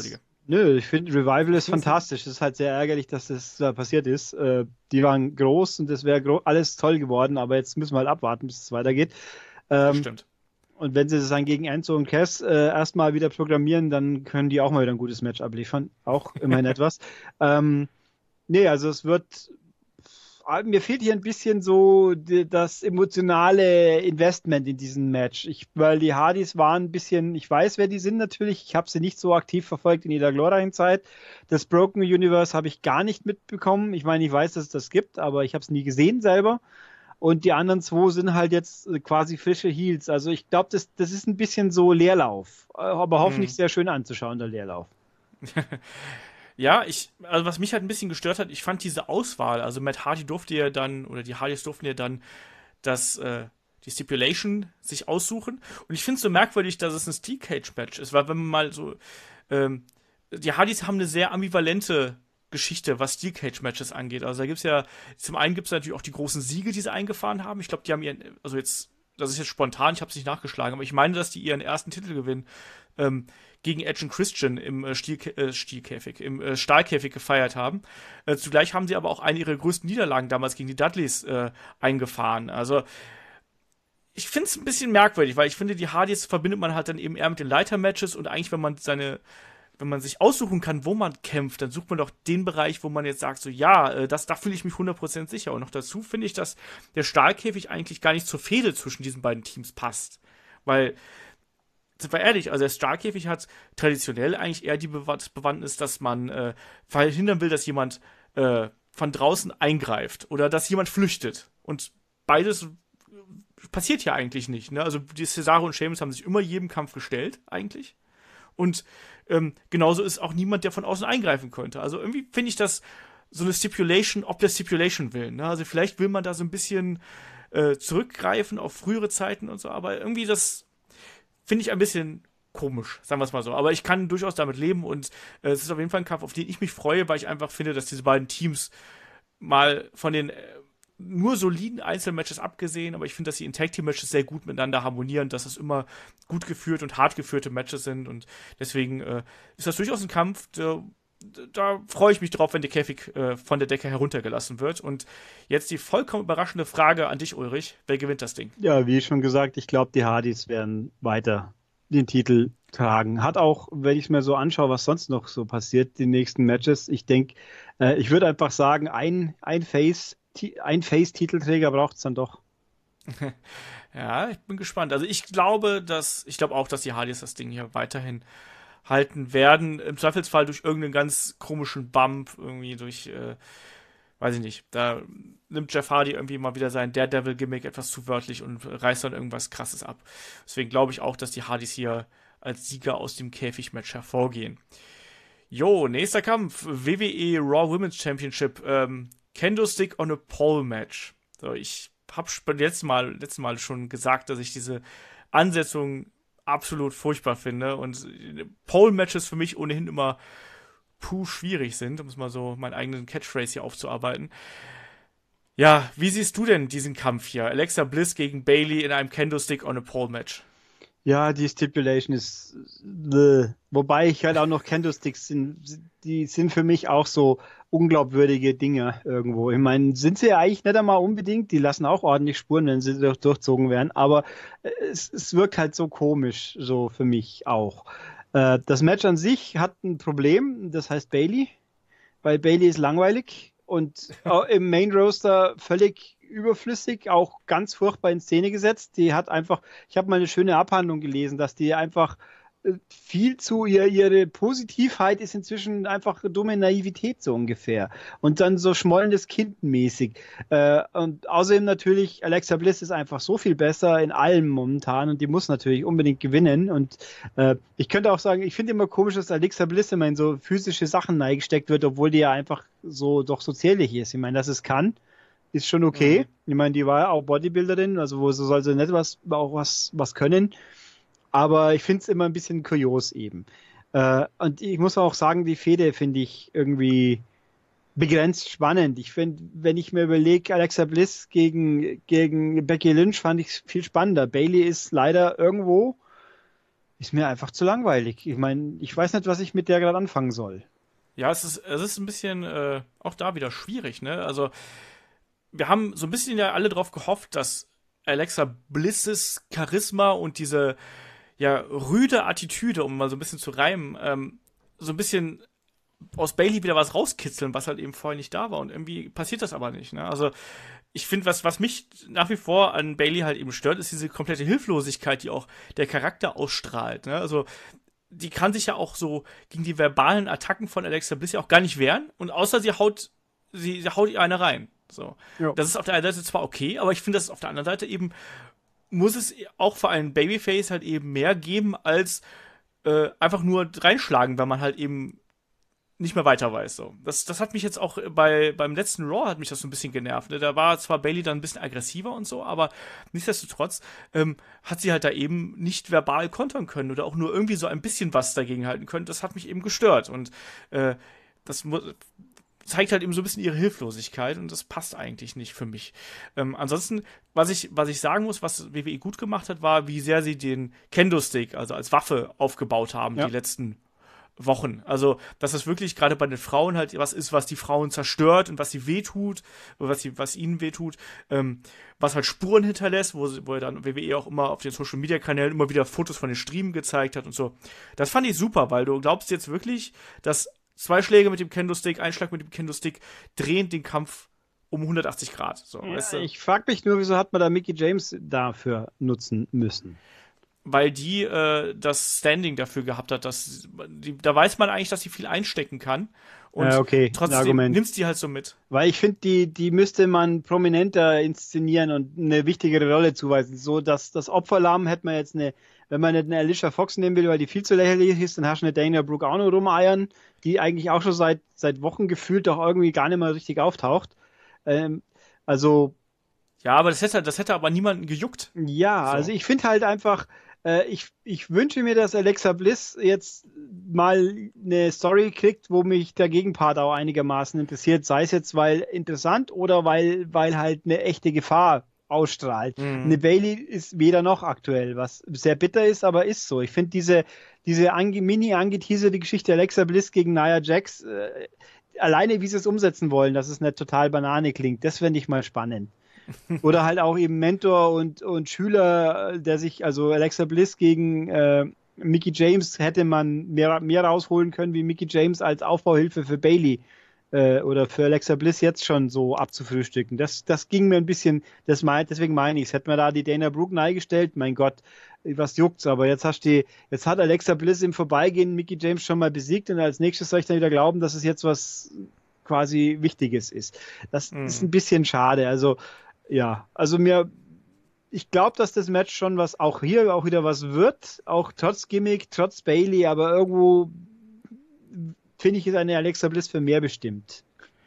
Nö, ich finde Revival ist fantastisch. Es ist halt sehr ärgerlich, dass das da passiert ist. Äh, die waren groß und das wäre gro- alles toll geworden, aber jetzt müssen wir halt abwarten, bis es weitergeht. Das Ähm, stimmt. und wenn sie das dann gegen Enzo und Cass äh, erstmal wieder programmieren, dann können die auch mal wieder ein gutes Match abliefern. Auch immerhin etwas. Ähm, nee, also es wird. Mir fehlt hier ein bisschen so die, das emotionale Investment in diesen Match. Ich, weil die Hardys waren ein bisschen, ich weiß, wer die sind natürlich. Ich habe sie nicht so aktiv verfolgt in ihrer glorreichen Zeit. Das Broken Universe habe ich gar nicht mitbekommen. Ich meine, ich weiß, dass es das gibt, aber ich habe es nie gesehen selber. Und die anderen zwei sind halt jetzt äh, quasi frische Heels. Also ich glaube, das, das ist ein bisschen so Leerlauf. Äh, Aber hoffentlich Mhm. sehr schön anzuschauen, der Leerlauf. Ja, ich, also was mich halt ein bisschen gestört hat, ich fand diese Auswahl, also Matt Hardy durfte ja dann, oder die Hardys durften ja dann das, äh, die Stipulation sich aussuchen. Und ich finde es so merkwürdig, dass es ein Steel Cage Match ist, weil wenn man mal so, ähm, die Hardys haben eine sehr ambivalente Geschichte, was Steel Cage Matches angeht. Also da gibt's ja, zum einen gibt's natürlich auch die großen Siege, die sie eingefahren haben. Ich glaube, die haben ihren, also jetzt, das ist jetzt spontan, ich habe es nicht nachgeschlagen, aber ich meine, dass die ihren ersten Titelgewinn ähm, gegen Edge und Christian im äh, Stiel, äh, Stielkäfig, im äh, Stahlkäfig gefeiert haben. Äh, zugleich haben sie aber auch eine ihrer größten Niederlagen damals gegen die Dudleys äh, eingefahren. Also ich finde es ein bisschen merkwürdig, weil ich finde, die Hardys verbindet man halt dann eben eher mit den Leiter-Matches und eigentlich, wenn man seine, wenn man sich aussuchen kann, wo man kämpft, dann sucht man doch den Bereich, wo man jetzt sagt, so ja, äh, das, da fühle ich mich hundert Prozent sicher. Und noch dazu finde ich, dass der Stahlkäfig eigentlich gar nicht zur Fehde zwischen diesen beiden Teams passt. Weil sind wir ehrlich, also der Stahlkäfig hat traditionell eigentlich eher die Bewa- Bewandtnis, dass man äh, verhindern will, dass jemand äh, von draußen eingreift oder dass jemand flüchtet. Und beides passiert ja eigentlich nicht. Ne? Also die Cesaro und Sheamus haben sich immer jedem Kampf gestellt, eigentlich. Und ähm, genauso ist auch niemand, der von außen eingreifen könnte. Also irgendwie finde ich das so eine Stipulation, ob der Stipulation will. Ne? Also vielleicht will man da so ein bisschen äh, zurückgreifen auf frühere Zeiten und so, aber irgendwie das finde ich ein bisschen komisch, sagen wir es mal so. Aber ich kann durchaus damit leben und äh, es ist auf jeden Fall ein Kampf, auf den ich mich freue, weil ich einfach finde, dass diese beiden Teams mal von den äh, nur soliden Einzelmatches abgesehen, aber ich finde, dass sie in Tag-Team-Matches sehr gut miteinander harmonieren, dass es immer gut geführt und hart geführte Matches sind und deswegen äh, ist das durchaus ein Kampf, der, da freue ich mich drauf, wenn der Käfig äh, von der Decke heruntergelassen wird. Und jetzt die vollkommen überraschende Frage an dich, Ulrich. Wer gewinnt das Ding? Ja, wie schon gesagt, ich glaube, die Hardys werden weiter den Titel tragen. Hat auch, wenn ich es mir so anschaue, was sonst noch so passiert, die nächsten Matches. Ich denke, äh, ich würde einfach sagen, ein, ein Face, ein Face-Titelträger braucht es dann doch. Ja, ich bin gespannt. Also ich glaube, dass, ich glaube auch, dass die Hardys das Ding hier weiterhin halten werden. Im Zweifelsfall durch irgendeinen ganz komischen Bump, irgendwie durch, äh, weiß ich nicht, da nimmt Jeff Hardy irgendwie mal wieder sein Daredevil-Gimmick etwas zu wörtlich und reißt dann irgendwas Krasses ab. Deswegen glaube ich auch, dass die Hardys hier als Sieger aus dem Käfigmatch hervorgehen. Jo, nächster Kampf, W W E Raw Women's Championship, ähm, Kendo Stick on a Pole Match. So, ich habe letztes Mal, letztes Mal schon gesagt, dass ich diese Ansetzung absolut furchtbar finde und Pole-Matches für mich ohnehin immer puh schwierig sind, um es mal so meinen eigenen Catchphrase hier aufzuarbeiten. Ja, wie siehst du denn diesen Kampf hier? Alexa Bliss gegen Bayley in einem Kendo Stick on a Pole Match. Ja, die Stipulation ist, äh, wobei ich halt auch noch Candlesticks sind, die sind für mich auch so unglaubwürdige Dinge irgendwo. Ich meine, sind sie ja eigentlich nicht einmal unbedingt, die lassen auch ordentlich Spuren, wenn sie durch, durchzogen werden, aber es, es wirkt halt so komisch, so für mich auch. Äh, das Match an sich hat ein Problem, das heißt Bayley, weil Bayley ist langweilig und im Main Roster völlig überflüssig, auch ganz furchtbar in Szene gesetzt. Die hat einfach, ich habe mal eine schöne Abhandlung gelesen, dass die einfach äh, viel zu, ihr, ihre Positivheit ist inzwischen einfach dumme Naivität so ungefähr. Und dann so schmollendes Kind mäßig. Äh, und außerdem natürlich, Alexa Bliss ist einfach so viel besser in allem momentan und die muss natürlich unbedingt gewinnen. Und äh, ich könnte auch sagen, ich finde immer komisch, dass Alexa Bliss immer in so physische Sachen neigesteckt wird, obwohl die ja einfach so doch so zierlich ist. Ich meine, dass es kann. Ist schon okay. Mhm. Ich meine, die war ja auch Bodybuilderin, also wo so soll sie nicht was, auch was, was können. Aber ich finde es immer ein bisschen kurios eben. Äh, und ich muss auch sagen, die Fehde finde ich irgendwie begrenzt spannend. Ich finde, wenn ich mir überlege, Alexa Bliss gegen, gegen Becky Lynch fand ich es viel spannender. Bayley ist leider irgendwo Ist mir einfach zu langweilig. Ich meine, ich weiß nicht, was ich mit der gerade anfangen soll. Ja, es ist, es ist ein bisschen äh, auch da wieder schwierig, ne? Also, wir haben so ein bisschen ja alle drauf gehofft, dass Alexa Blisses Charisma und diese ja rüde Attitüde, um mal so ein bisschen zu reimen, ähm, so ein bisschen aus Bayley wieder was rauskitzeln, was halt eben vorher nicht da war. Und irgendwie passiert das aber nicht, ne? Also, ich finde, was, was mich nach wie vor an Bayley halt eben stört, ist diese komplette Hilflosigkeit, die auch der Charakter ausstrahlt, ne? Also, die kann sich ja auch so gegen die verbalen Attacken von Alexa Bliss ja auch gar nicht wehren. Und außer sie haut, sie, sie haut ihr eine rein. So. Ja. Das ist auf der einen Seite zwar okay, aber ich finde, dass auf der anderen Seite eben muss es auch für einen Babyface halt eben mehr geben, als äh, einfach nur reinschlagen, weil man halt eben nicht mehr weiter weiß. So. Das, das hat mich jetzt auch bei, beim letzten Raw hat mich das so ein bisschen genervt. Ne? Da war zwar Bayley dann ein bisschen aggressiver und so, aber nichtsdestotrotz ähm, hat sie halt da eben nicht verbal kontern können oder auch nur irgendwie so ein bisschen was dagegen halten können. Das hat mich eben gestört. Und äh, das mu- zeigt halt eben so ein bisschen ihre Hilflosigkeit und das passt eigentlich nicht für mich. Ähm, ansonsten, was ich, was ich sagen muss, was W W E gut gemacht hat, war, wie sehr sie den Kendo-Stick, also als Waffe, aufgebaut haben, Ja. die letzten Wochen. Also, dass das wirklich gerade bei den Frauen halt was ist, was die Frauen zerstört und was sie wehtut, oder was, sie, was ihnen wehtut, ähm, was halt Spuren hinterlässt, wo, sie- wo er dann W W E auch immer auf den Social Media Kanälen immer wieder Fotos von den Streamen gezeigt hat und so. Das fand ich super, weil du glaubst jetzt wirklich, dass zwei Schläge mit dem Kendo-Stick, ein Schlag mit dem Kendo-Stick drehen den Kampf um hundertachtzig Grad. So, Ja, weißt du? ich frage mich nur, wieso hat man da Mickie James dafür nutzen müssen? Weil die äh, das Standing dafür gehabt hat, dass die, da weiß man eigentlich, dass sie viel einstecken kann. Und Ja, okay, ein trotzdem Argument. nimmst die halt so mit. Weil ich finde, die, die müsste man prominenter inszenieren und eine wichtigere Rolle zuweisen. So, dass das Opferlamm hätte man jetzt eine, wenn man nicht eine Alicia Fox nehmen will, weil die viel zu lächerlich ist, dann hast du eine Dana Brooke auch noch rumeiern, die eigentlich auch schon seit, seit Wochen gefühlt doch irgendwie gar nicht mehr richtig auftaucht. Ähm, also, Ja, aber das hätte, das hätte aber niemanden gejuckt. ja, So. also ich finde halt einfach, äh, ich, ich wünsche mir, dass Alexa Bliss jetzt mal eine Story kriegt, wo mich der Gegenpart auch einigermaßen interessiert, sei es jetzt weil interessant oder weil, weil halt eine echte Gefahr ausstrahlt. Mhm. Eine Bayley ist weder noch aktuell, was sehr bitter ist, aber ist so. Ich finde diese, diese ange, mini angeteaserte Geschichte Alexa Bliss gegen Nia Jax, äh, alleine wie sie es umsetzen wollen, dass es nicht total Banane klingt, das fände ich mal spannend. Oder halt auch eben Mentor und, und Schüler, der sich, also Alexa Bliss gegen äh, Mickie James hätte man mehr, mehr rausholen können, wie Mickie James als Aufbauhilfe für Bayley äh, oder für Alexa Bliss jetzt schon so abzufrühstücken. Das, das ging mir ein bisschen, das mein, deswegen meine ich es. Hätte man da die Dana Brooke neigestellt, mein Gott, was juckt's, aber jetzt hast du, jetzt hat Alexa Bliss im Vorbeigehen Mickie James schon mal besiegt und als nächstes soll ich dann wieder glauben, dass es jetzt was quasi Wichtiges ist. Das Mhm. ist ein bisschen schade. Also, ja, also mir, ich glaube, dass das Match schon was, auch hier auch wieder was wird, auch trotz Gimmick, trotz Bayley, aber irgendwo finde ich, ist eine Alexa Bliss für mehr bestimmt.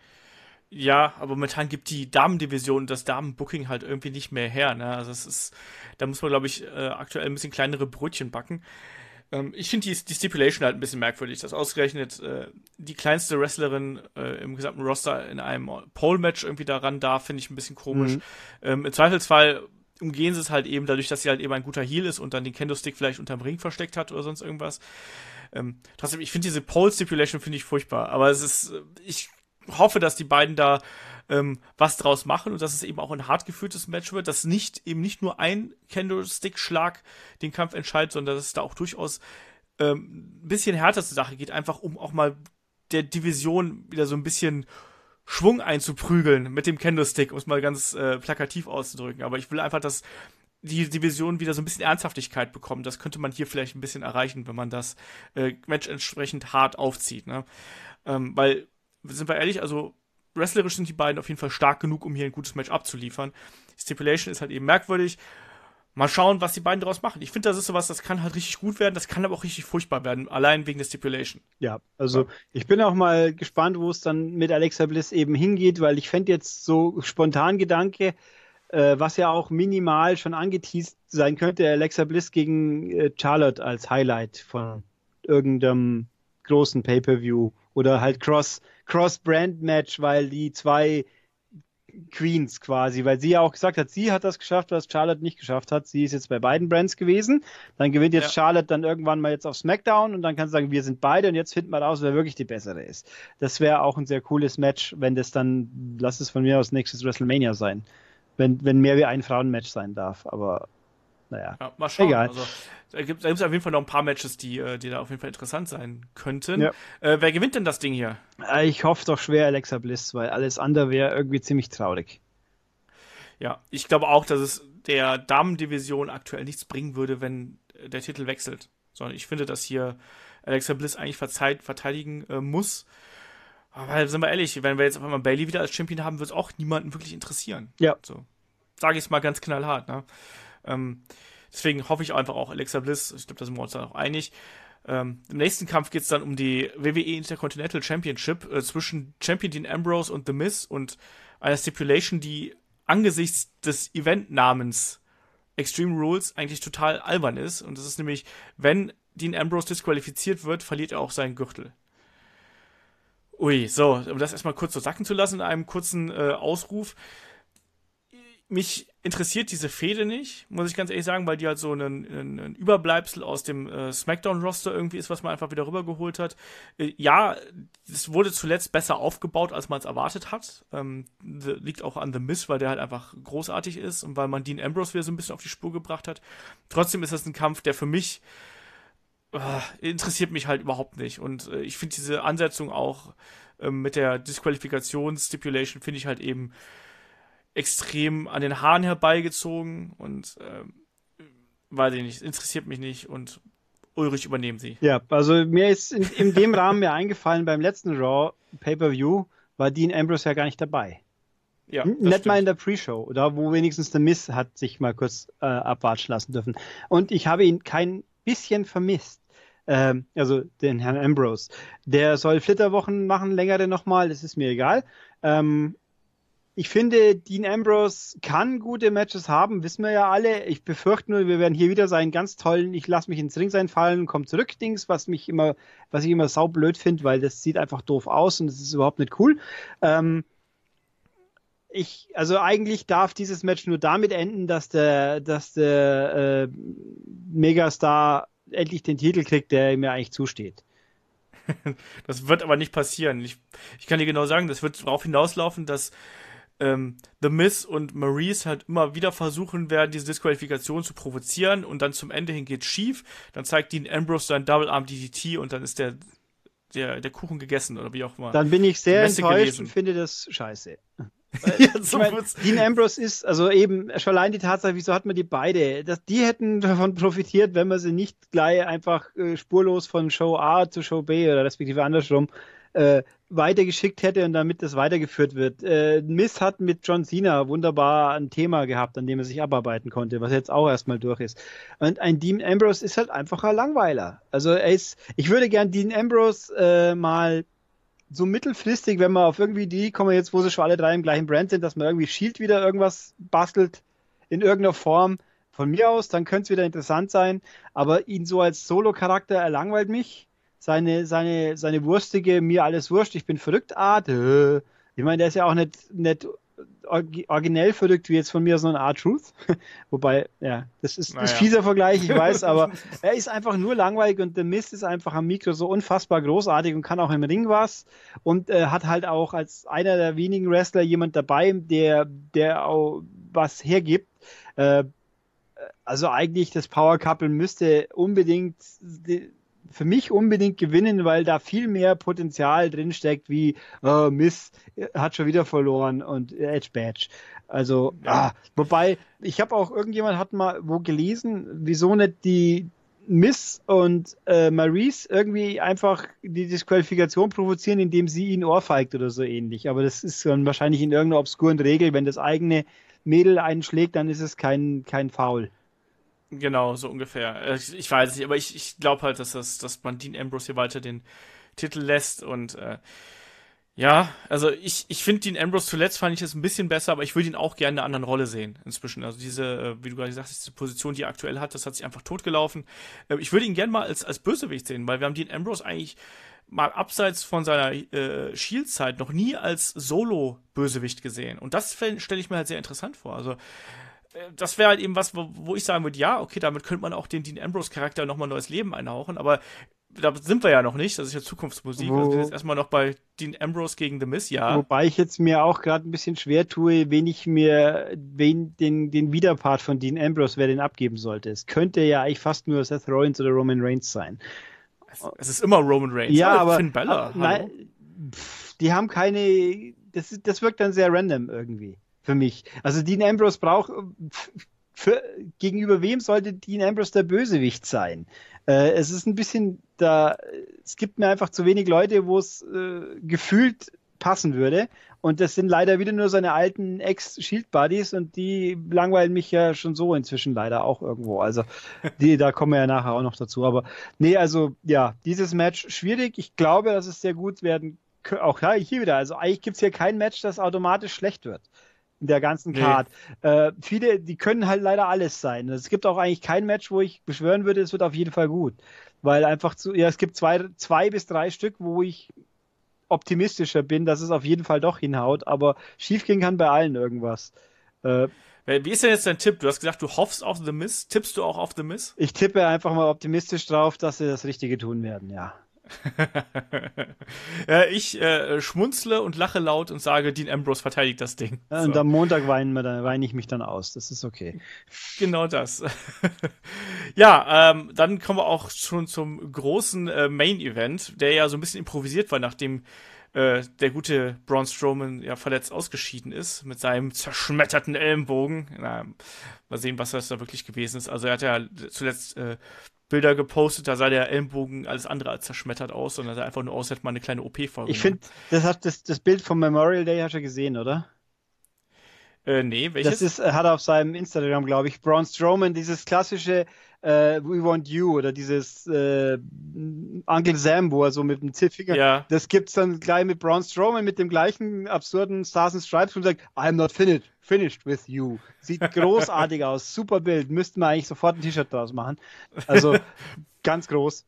Ja, aber momentan gibt die Damendivision das Damenbooking halt irgendwie nicht mehr her. Ne? Also es ist, da muss man, glaube ich, äh, aktuell ein bisschen kleinere Brötchen backen. Ähm, ich finde die, die Stipulation halt ein bisschen merkwürdig, dass ausgerechnet äh, die kleinste Wrestlerin äh, im gesamten Roster in einem Pole-Match irgendwie daran darf, finde ich ein bisschen komisch. Mhm. Ähm, im Zweifelsfall umgehen sie es halt eben dadurch, dass sie halt eben ein guter Heel ist und dann den Kendo-Stick vielleicht unterm Ring versteckt hat oder sonst irgendwas. Ähm, trotzdem, ich finde diese Pole-Stipulation finde ich furchtbar, aber es ist, äh, ich hoffe, dass die beiden da ähm, was draus machen und dass es eben auch ein hart geführtes Match wird, dass nicht eben nicht nur ein Kendo-Stick-Schlag den Kampf entscheidet, sondern dass es da auch durchaus ähm, ein bisschen härter zur Sache geht, einfach um auch mal der Division wieder so ein bisschen Schwung einzuprügeln mit dem Kendo-Stick, um es mal ganz äh, plakativ auszudrücken. Aber ich will einfach, dass die Division wieder so ein bisschen Ernsthaftigkeit bekommt. Das könnte man hier vielleicht ein bisschen erreichen, wenn man das äh, Match entsprechend hart aufzieht. Ne? Ähm, weil, sind wir ehrlich, also wrestlerisch sind die beiden auf jeden Fall stark genug, um hier ein gutes Match abzuliefern. Stipulation ist halt eben merkwürdig. Mal schauen, was die beiden daraus machen. Ich finde, das ist sowas, das kann halt richtig gut werden, das kann aber auch richtig furchtbar werden, allein wegen der Stipulation. Ja, also Ja. ich bin auch mal gespannt, wo es dann mit Alexa Bliss eben hingeht, weil ich fände jetzt so spontan Gedanke, äh, was ja auch minimal schon angeteased sein könnte, Alexa Bliss gegen äh, Charlotte als Highlight von irgendeinem großen Pay-Per-View oder halt Cross, Cross-Brand-Match, weil die zwei Queens quasi, weil sie ja auch gesagt hat, sie hat das geschafft, was Charlotte nicht geschafft hat. Sie ist jetzt bei beiden Brands gewesen. Dann gewinnt jetzt ja. Charlotte dann irgendwann mal jetzt auf SmackDown und dann kann sie sagen, wir sind beide und jetzt finden wir raus, wer wirklich die bessere ist. Das wäre auch ein sehr cooles Match, wenn das dann, lass es von mir aus nächstes WrestleMania sein. Wenn, wenn mehr wie ein Frauenmatch sein darf, aber naja. Ja, mal schauen. Egal. Also, da gibt es auf jeden Fall noch ein paar Matches, die, die da auf jeden Fall interessant sein könnten. Ja. Äh, wer gewinnt denn das Ding hier? Ich hoffe doch schwer Alexa Bliss, weil alles andere wäre irgendwie ziemlich traurig. Ja, ich glaube auch, dass es der Damendivision aktuell nichts bringen würde, wenn der Titel wechselt. Sondern ich finde, dass hier Alexa Bliss eigentlich verzeiht, verteidigen äh, muss. Aber sind wir ehrlich, wenn wir jetzt auf einmal Bayley wieder als Champion haben, wird es auch niemanden wirklich interessieren. Ja. So. Sage ich es mal ganz knallhart. Ne? Ähm, deswegen hoffe ich einfach auch Alexa Bliss. Ich glaube, da sind wir uns dann auch einig. Ähm, Im nächsten Kampf geht es dann um die W W E Intercontinental Championship äh, zwischen Champion Dean Ambrose und The Miz und einer Stipulation, die angesichts des Eventnamens Extreme Rules eigentlich total albern ist. Und das ist nämlich, wenn Dean Ambrose disqualifiziert wird, verliert er auch seinen Gürtel. Ui, so, um das erstmal kurz so sacken zu lassen in einem kurzen äh, Ausruf. Mich interessiert diese Fehde nicht, muss ich ganz ehrlich sagen, weil die halt so ein, ein, ein Überbleibsel aus dem äh, Smackdown-Roster irgendwie ist, was man einfach wieder rübergeholt hat. Äh, ja, es wurde zuletzt besser aufgebaut, als man es erwartet hat. Ähm, liegt auch an The Miz, weil der halt einfach großartig ist und weil man Dean Ambrose wieder so ein bisschen auf die Spur gebracht hat. Trotzdem ist das ein Kampf, der für mich äh, interessiert mich halt überhaupt nicht. Und äh, ich finde diese Ansetzung auch äh, mit der Disqualifikationsstipulation finde ich halt eben extrem an den Haaren herbeigezogen und ähm, weiß ich nicht, interessiert mich nicht und Ulrich, übernehmen Sie. Ja, also mir ist in, in dem Rahmen mir eingefallen, beim letzten Raw Pay-Per-View war Dean Ambrose ja gar nicht dabei. Ja, N- Nicht mal in der Pre-Show, oder wo wenigstens der Miz hat sich mal kurz äh, abwatschen lassen dürfen. Und ich habe ihn kein bisschen vermisst. Ähm, also den Herrn Ambrose. Der soll Flitterwochen machen, längere nochmal, das ist mir egal. Ähm, Ich finde, Dean Ambrose kann gute Matches haben, wissen wir ja alle. Ich befürchte nur, wir werden hier wieder seinen ganz tollen, ich lasse mich ins Ringssein fallen, komm zurück Dings, was mich immer, was ich immer saublöd finde, weil das sieht einfach doof aus und das ist überhaupt nicht cool. Ähm, ich, also eigentlich darf dieses Match nur damit enden, dass der, dass der äh, Megastar endlich den Titel kriegt, der mir eigentlich zusteht. Das wird aber nicht passieren. Ich, ich kann dir genau sagen, das wird darauf hinauslaufen, dass ähm, The Miz und Maurice halt immer wieder versuchen werden, diese Disqualifikation zu provozieren und dann zum Ende hin geht's schief. Dann zeigt Dean Ambrose sein Double Arm D D T und dann ist der, der, der Kuchen gegessen oder wie auch immer. Dann bin ich sehr Messe enttäuscht gelesen. und finde das scheiße. Ja, Ich so mein, wird's. Dean Ambrose ist, also eben, schon allein die Tatsache, wieso hat man die beide? Das, die hätten davon profitiert, wenn man sie nicht gleich einfach äh, spurlos von Show A zu Show B oder respektive andersrum äh, weitergeschickt hätte und damit das weitergeführt wird. Äh, Miz hat mit John Cena wunderbar ein Thema gehabt, an dem er sich abarbeiten konnte, was jetzt auch erstmal durch ist. Und ein Dean Ambrose ist halt einfach ein Langweiler. Also er ist, ich würde gern Dean Ambrose äh, mal so mittelfristig, wenn man auf irgendwie die kommen jetzt, wo sie schon alle drei im gleichen Brand sind, dass man irgendwie Shield wieder irgendwas bastelt in irgendeiner Form. Von mir aus, dann könnte es wieder interessant sein. Aber ihn so als Solo-Charakter, er langweilt mich. Seine, seine, seine wurstige, mir alles wurscht, ich bin verrückt Art. Äh. Ich meine, der ist ja auch nicht, nicht originell verrückt wie jetzt von mir so eine Art Truth. Wobei, ja, das ist ein Naja. fieser Vergleich, ich weiß, aber er ist einfach nur langweilig und der Mist ist einfach am Mikro so unfassbar großartig und kann auch im Ring was und äh, hat halt auch als einer der wenigen Wrestler jemand dabei, der, der auch was hergibt. Äh, also eigentlich das Power Couple müsste unbedingt die, für mich unbedingt gewinnen, weil da viel mehr Potenzial drinsteckt, wie oh, Miz hat schon wieder verloren und Edge Badge. Also, Ja. ah, wobei, ich habe auch, irgendjemand hat mal wo gelesen, wieso nicht die Miz und äh, Maurice irgendwie einfach die Disqualifikation provozieren, indem sie ihn ohrfeigt oder so ähnlich. Aber das ist dann wahrscheinlich in irgendeiner obskuren Regel, wenn das eigene Mädel einschlägt, dann ist es kein, kein Foul. Genau, so ungefähr. Äh, Ich, ich weiß nicht, aber ich, ich glaube halt, dass, das, dass man Dean Ambrose hier weiter den Titel lässt und äh, ja, also ich, ich finde Dean Ambrose zuletzt fand ich es ein bisschen besser, aber ich würde ihn auch gerne in einer anderen Rolle sehen inzwischen. Also diese, äh, wie du gerade gesagt hast, diese Position, die er aktuell hat, das hat sich einfach totgelaufen. Äh, ich würde ihn gerne mal als, als Bösewicht sehen, weil wir haben Dean Ambrose eigentlich mal abseits von seiner äh, Shield-Zeit noch nie als Solo-Bösewicht gesehen. Und das stelle ich mir halt sehr interessant vor. Also, äh, das wäre halt eben was, wo, wo ich sagen würde, ja, okay, damit könnte man auch den Dean Ambrose-Charakter nochmal neues Leben einhauchen, aber da sind wir ja noch nicht, das ist ja Zukunftsmusik. Wo, also wir sind jetzt erstmal noch bei Dean Ambrose gegen The Miz, ja. Wobei ich jetzt mir auch gerade ein bisschen schwer tue, wen ich mir, wen den, den Widerpart von Dean Ambrose, wer den abgeben sollte. Es könnte ja eigentlich fast nur Seth Rollins oder Roman Reigns sein. Es, es ist immer Roman Reigns. Ja, aber Finn Balor, aber, nein, pff, die haben keine, das, das wirkt dann sehr random irgendwie für mich. Also Dean Ambrose braucht, für, gegenüber wem sollte Dean Ambrose der Bösewicht sein? Äh, es ist ein bisschen da, es gibt mir einfach zu wenig Leute, wo es äh, gefühlt passen würde. Und das sind leider wieder nur seine alten Ex-Shield-Buddies und die langweilen mich ja schon so inzwischen leider auch irgendwo. Also, die, da kommen wir ja nachher auch noch dazu. Aber nee, also ja, dieses Match schwierig. Ich glaube, dass es sehr gut werden könnte. Auch ja, hier wieder. Also eigentlich gibt es hier kein Match, das automatisch schlecht wird. In der ganzen Card. Nee. Äh, viele, die können halt leider alles sein. Es gibt auch eigentlich kein Match, wo ich beschwören würde, es wird auf jeden Fall gut. Weil einfach zu, ja, es gibt zwei, zwei bis drei Stück, wo ich optimistischer bin, dass es auf jeden Fall doch hinhaut, aber schief gehen kann bei allen irgendwas. Äh, Wie ist denn jetzt dein Tipp? Du hast gesagt, du hoffst auf The Miz. Tippst du auch auf The Miz? Ich tippe einfach mal optimistisch drauf, dass sie das Richtige tun werden, ja. ja, ich äh, schmunzle und lache laut und sage, Dean Ambrose verteidigt das Ding. Ja, und so. Am Montag weinen wir, dann weine ich mich dann aus. Das ist okay. Genau das. ja, ähm, dann kommen wir auch schon zum großen äh, Main-Event, der ja so ein bisschen improvisiert war, nachdem äh, der gute Braun Strowman ja verletzt ausgeschieden ist mit seinem zerschmetterten Ellenbogen. Na, mal sehen, was das da wirklich gewesen ist. Also er hat ja zuletzt äh, Bilder gepostet, da sah der Ellenbogen alles andere als zerschmettert aus, sondern sah einfach nur aus, als hätte man eine kleine O P vorgenommen. Ich finde, das hat das, das Bild vom Memorial Day hast du gesehen, oder? Äh, nee, welches? Das ist, hat er auf seinem Instagram, glaube ich, Braun Strowman, dieses klassische äh, We Want You oder dieses äh, Uncle Sam, wo er so mit dem Zifffinger, ja. Das gibt's dann gleich mit Braun Strowman mit dem gleichen absurden Stars and Stripes und sagt, I'm not finished, finished with you. Sieht großartig aus, super Bild, müssten wir eigentlich sofort ein T-Shirt draus machen. Also ganz groß.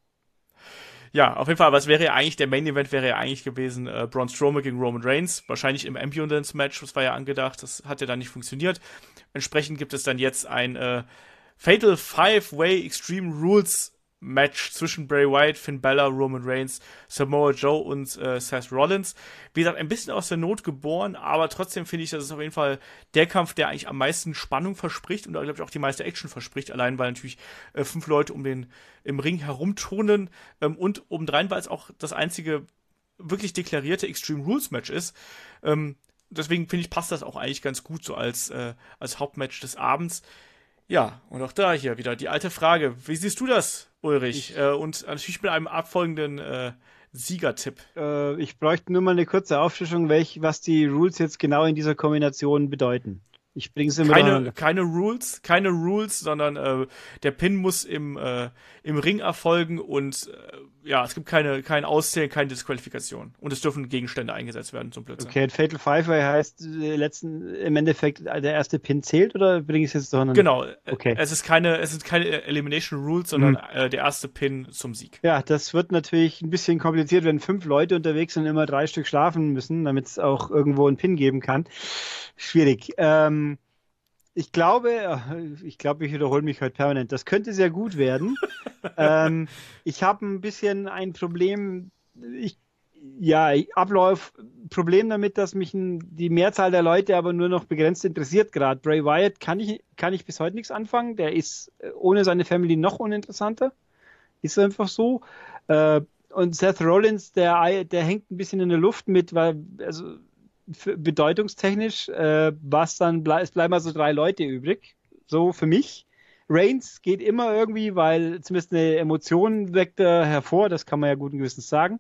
Ja, auf jeden Fall, aber es wäre ja eigentlich, der Main Event wäre ja eigentlich gewesen, äh, Braun Strowman gegen Roman Reigns, wahrscheinlich im Ambulance-Match, das war ja angedacht, das hat ja dann nicht funktioniert. Entsprechend gibt es dann jetzt ein äh, Fatal Five-Way Extreme Rules Match zwischen Bray Wyatt, Finn Balor, Roman Reigns, Samoa Joe und äh, Seth Rollins. Wie gesagt, ein bisschen aus der Not geboren, aber trotzdem finde ich, das ist auf jeden Fall der Kampf, der eigentlich am meisten Spannung verspricht und da, glaube ich, auch die meiste Action verspricht, allein weil natürlich äh, fünf Leute um den im Ring herumturnen ähm, und obendrein, weil es auch das einzige wirklich deklarierte Extreme Rules Match ist. Ähm, deswegen finde ich, passt das auch eigentlich ganz gut so als, äh, als Hauptmatch des Abends. Ja, und auch da hier wieder die alte Frage. Wie siehst du das, Ulrich? Ich, äh, und natürlich mit einem abfolgenden äh, Siegertipp. Äh, ich bräuchte nur mal eine kurze Aufschlüsselung, welch, was die Rules jetzt genau in dieser Kombination bedeuten. Ich bring's immer keine, keine Rules, keine Rules, sondern äh, der Pin muss im, äh, im Ring erfolgen und äh, ja, es gibt keine, kein Auszählen, keine Disqualifikation. Und es dürfen Gegenstände eingesetzt werden zum Blödsinn. Okay, Fatal Five-Way heißt äh, letzten, im Endeffekt der erste Pin zählt oder bringe ich es jetzt doch noch? Genau, okay. Es ist keine, es sind keine Elimination Rules, sondern mhm. äh, der erste Pin zum Sieg. Ja, das wird natürlich ein bisschen kompliziert, wenn fünf Leute unterwegs sind und immer drei Stück schlafen müssen, damit es auch irgendwo einen Pin geben kann. Schwierig. Ähm, ich glaube, ich glaube, ich wiederhole mich heute permanent. Das könnte sehr gut werden. ähm, ich habe ein bisschen ein Problem. Ich, ja, Ablauf, Problem damit, dass mich ein, die Mehrzahl der Leute aber nur noch begrenzt interessiert gerade. Bray Wyatt kann ich, kann ich bis heute nichts anfangen. Der ist ohne seine Family noch uninteressanter. Ist einfach so. Äh, und Seth Rollins, der, der hängt ein bisschen in der Luft mit, weil, also, für, bedeutungstechnisch, äh, was dann ble- es bleiben also drei Leute übrig, so für mich. Reigns geht immer irgendwie, weil zumindest eine Emotion weckt er hervor, das kann man ja guten Gewissens sagen.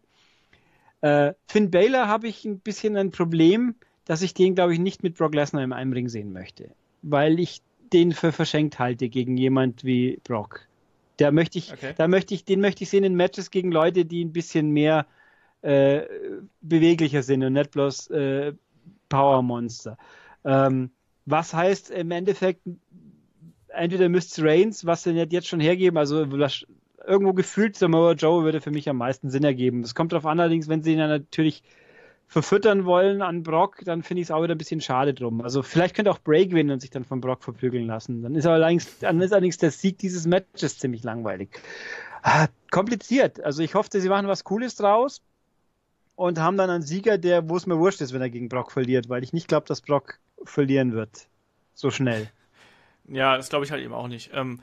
Äh, Finn Balor habe ich ein bisschen ein Problem, dass ich den, glaube ich, nicht mit Brock Lesnar im einen Ring sehen möchte, weil ich den für verschenkt halte gegen jemand wie Brock. Da möchte ich, okay. da möchte ich, den möchte ich sehen in Matches gegen Leute, die ein bisschen mehr Äh, beweglicher sind und nicht bloß äh, Power-Monster. Ähm, was heißt im Endeffekt, entweder müsste Reigns, was sie nicht jetzt schon hergeben, also irgendwo gefühlt, Samoa Joe würde für mich am meisten Sinn ergeben. Das kommt darauf an, allerdings, wenn sie ihn dann natürlich verfüttern wollen an Brock, dann finde ich es auch wieder ein bisschen schade drum. Also vielleicht könnte auch Bray gewinnen und sich dann von Brock verprügeln lassen. Dann ist, allerdings, dann ist allerdings der Sieg dieses Matches ziemlich langweilig. Ah, kompliziert. Also ich hoffe, sie machen was Cooles draus und haben dann einen Sieger, der, wo es mir wurscht ist, wenn er gegen Brock verliert, weil ich nicht glaube, dass Brock verlieren wird. So schnell. Ja, das glaube ich halt eben auch nicht. Ähm,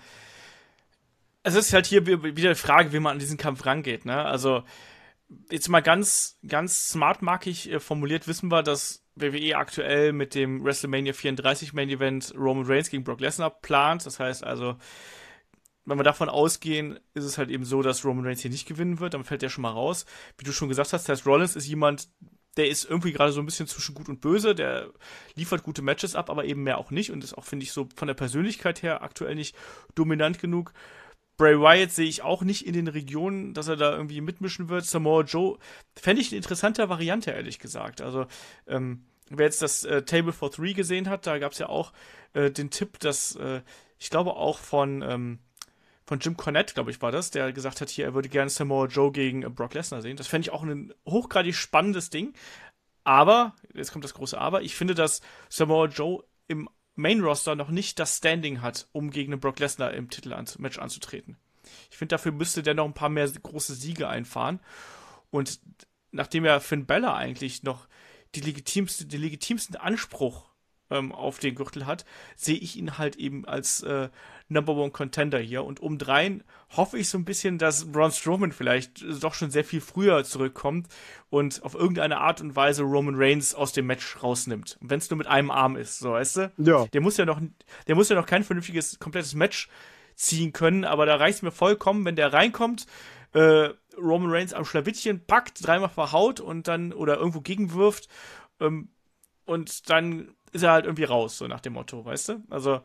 es ist halt hier wieder die Frage, wie man an diesen Kampf rangeht, ne? Also, jetzt mal ganz, ganz smartmarkig äh, formuliert, wissen wir, dass W W E aktuell mit dem WrestleMania vierunddreißig Main Event Roman Reigns gegen Brock Lesnar plant. Das heißt also, wenn wir davon ausgehen, ist es halt eben so, dass Roman Reigns hier nicht gewinnen wird. Dann fällt der schon mal raus. Wie du schon gesagt hast, Seth Rollins ist jemand, der ist irgendwie gerade so ein bisschen zwischen gut und böse. Der liefert gute Matches ab, aber eben mehr auch nicht. Und ist auch, finde ich, so von der Persönlichkeit her aktuell nicht dominant genug. Bray Wyatt sehe ich auch nicht in den Regionen, dass er da irgendwie mitmischen wird. Samoa Joe fände ich eine interessante Variante, ehrlich gesagt. Also, ähm, wer jetzt das äh, Table for Three gesehen hat, da gab es ja auch äh, den Tipp, dass, äh, ich glaube auch von, ähm, von Jim Cornette, glaube ich, war das, der gesagt hat, hier, er würde gerne Samoa Joe gegen äh, Brock Lesnar sehen. Das fände ich auch ein hochgradig spannendes Ding. Aber, jetzt kommt das große Aber, ich finde, dass Samoa Joe im Main-Roster noch nicht das Standing hat, um gegen den Brock Lesnar im Titelmatch anzutreten. Ich finde, dafür müsste der noch ein paar mehr große Siege einfahren. Und nachdem ja Finn Balor eigentlich noch die legitimste, den legitimsten Anspruch ähm, auf den Gürtel hat, sehe ich ihn halt eben als äh, Number One Contender hier. Und obendrein hoffe ich so ein bisschen, dass Braun Strowman vielleicht doch schon sehr viel früher zurückkommt und auf irgendeine Art und Weise Roman Reigns aus dem Match rausnimmt. Wenn es nur mit einem Arm ist, so, weißt du? Ja. Der muss ja noch, der muss ja noch kein vernünftiges, komplettes Match ziehen können, aber da reicht es mir vollkommen, wenn der reinkommt, äh, Roman Reigns am Schlawittchen packt, dreimal verhaut und dann, oder irgendwo gegenwirft, ähm, und dann ist er halt irgendwie raus, so nach dem Motto, weißt du? Also,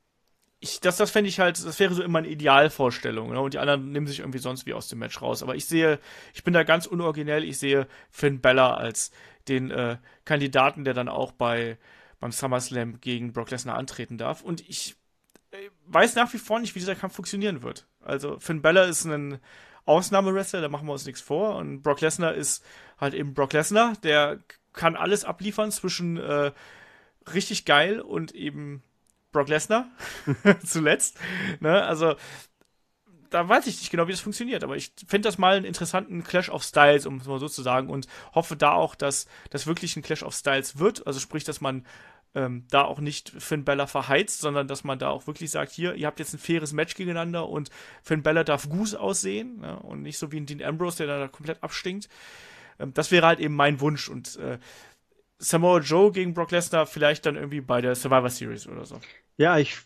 ich, das, das fände ich halt, das wäre so immer eine Idealvorstellung, ne? Und die anderen nehmen sich irgendwie sonst wie aus dem Match raus. Aber ich sehe, ich bin da ganz unoriginell, ich sehe Finn Balor als den äh, Kandidaten, der dann auch bei beim SummerSlam gegen Brock Lesnar antreten darf. Und ich äh, weiß nach wie vor nicht, wie dieser Kampf funktionieren wird. Also Finn Balor ist ein Ausnahmewrestler, da machen wir uns nichts vor. Und Brock Lesnar ist halt eben Brock Lesnar, der kann alles abliefern zwischen äh, richtig geil und eben Brock Lesnar zuletzt. Ne? Also, da weiß ich nicht genau, wie das funktioniert, aber ich finde das mal einen interessanten Clash of Styles, um es mal so zu sagen, und hoffe da auch, dass das wirklich ein Clash of Styles wird. Also sprich, dass man ähm, da auch nicht Finn Balor verheizt, sondern dass man da auch wirklich sagt, hier, ihr habt jetzt ein faires Match gegeneinander und Finn Balor darf Goose aussehen, ne? Und nicht so wie ein Dean Ambrose, der da komplett abstinkt. Ähm, das wäre halt eben mein Wunsch und äh, Samoa Joe gegen Brock Lesnar vielleicht dann irgendwie bei der Survivor Series oder so. Ja, ich,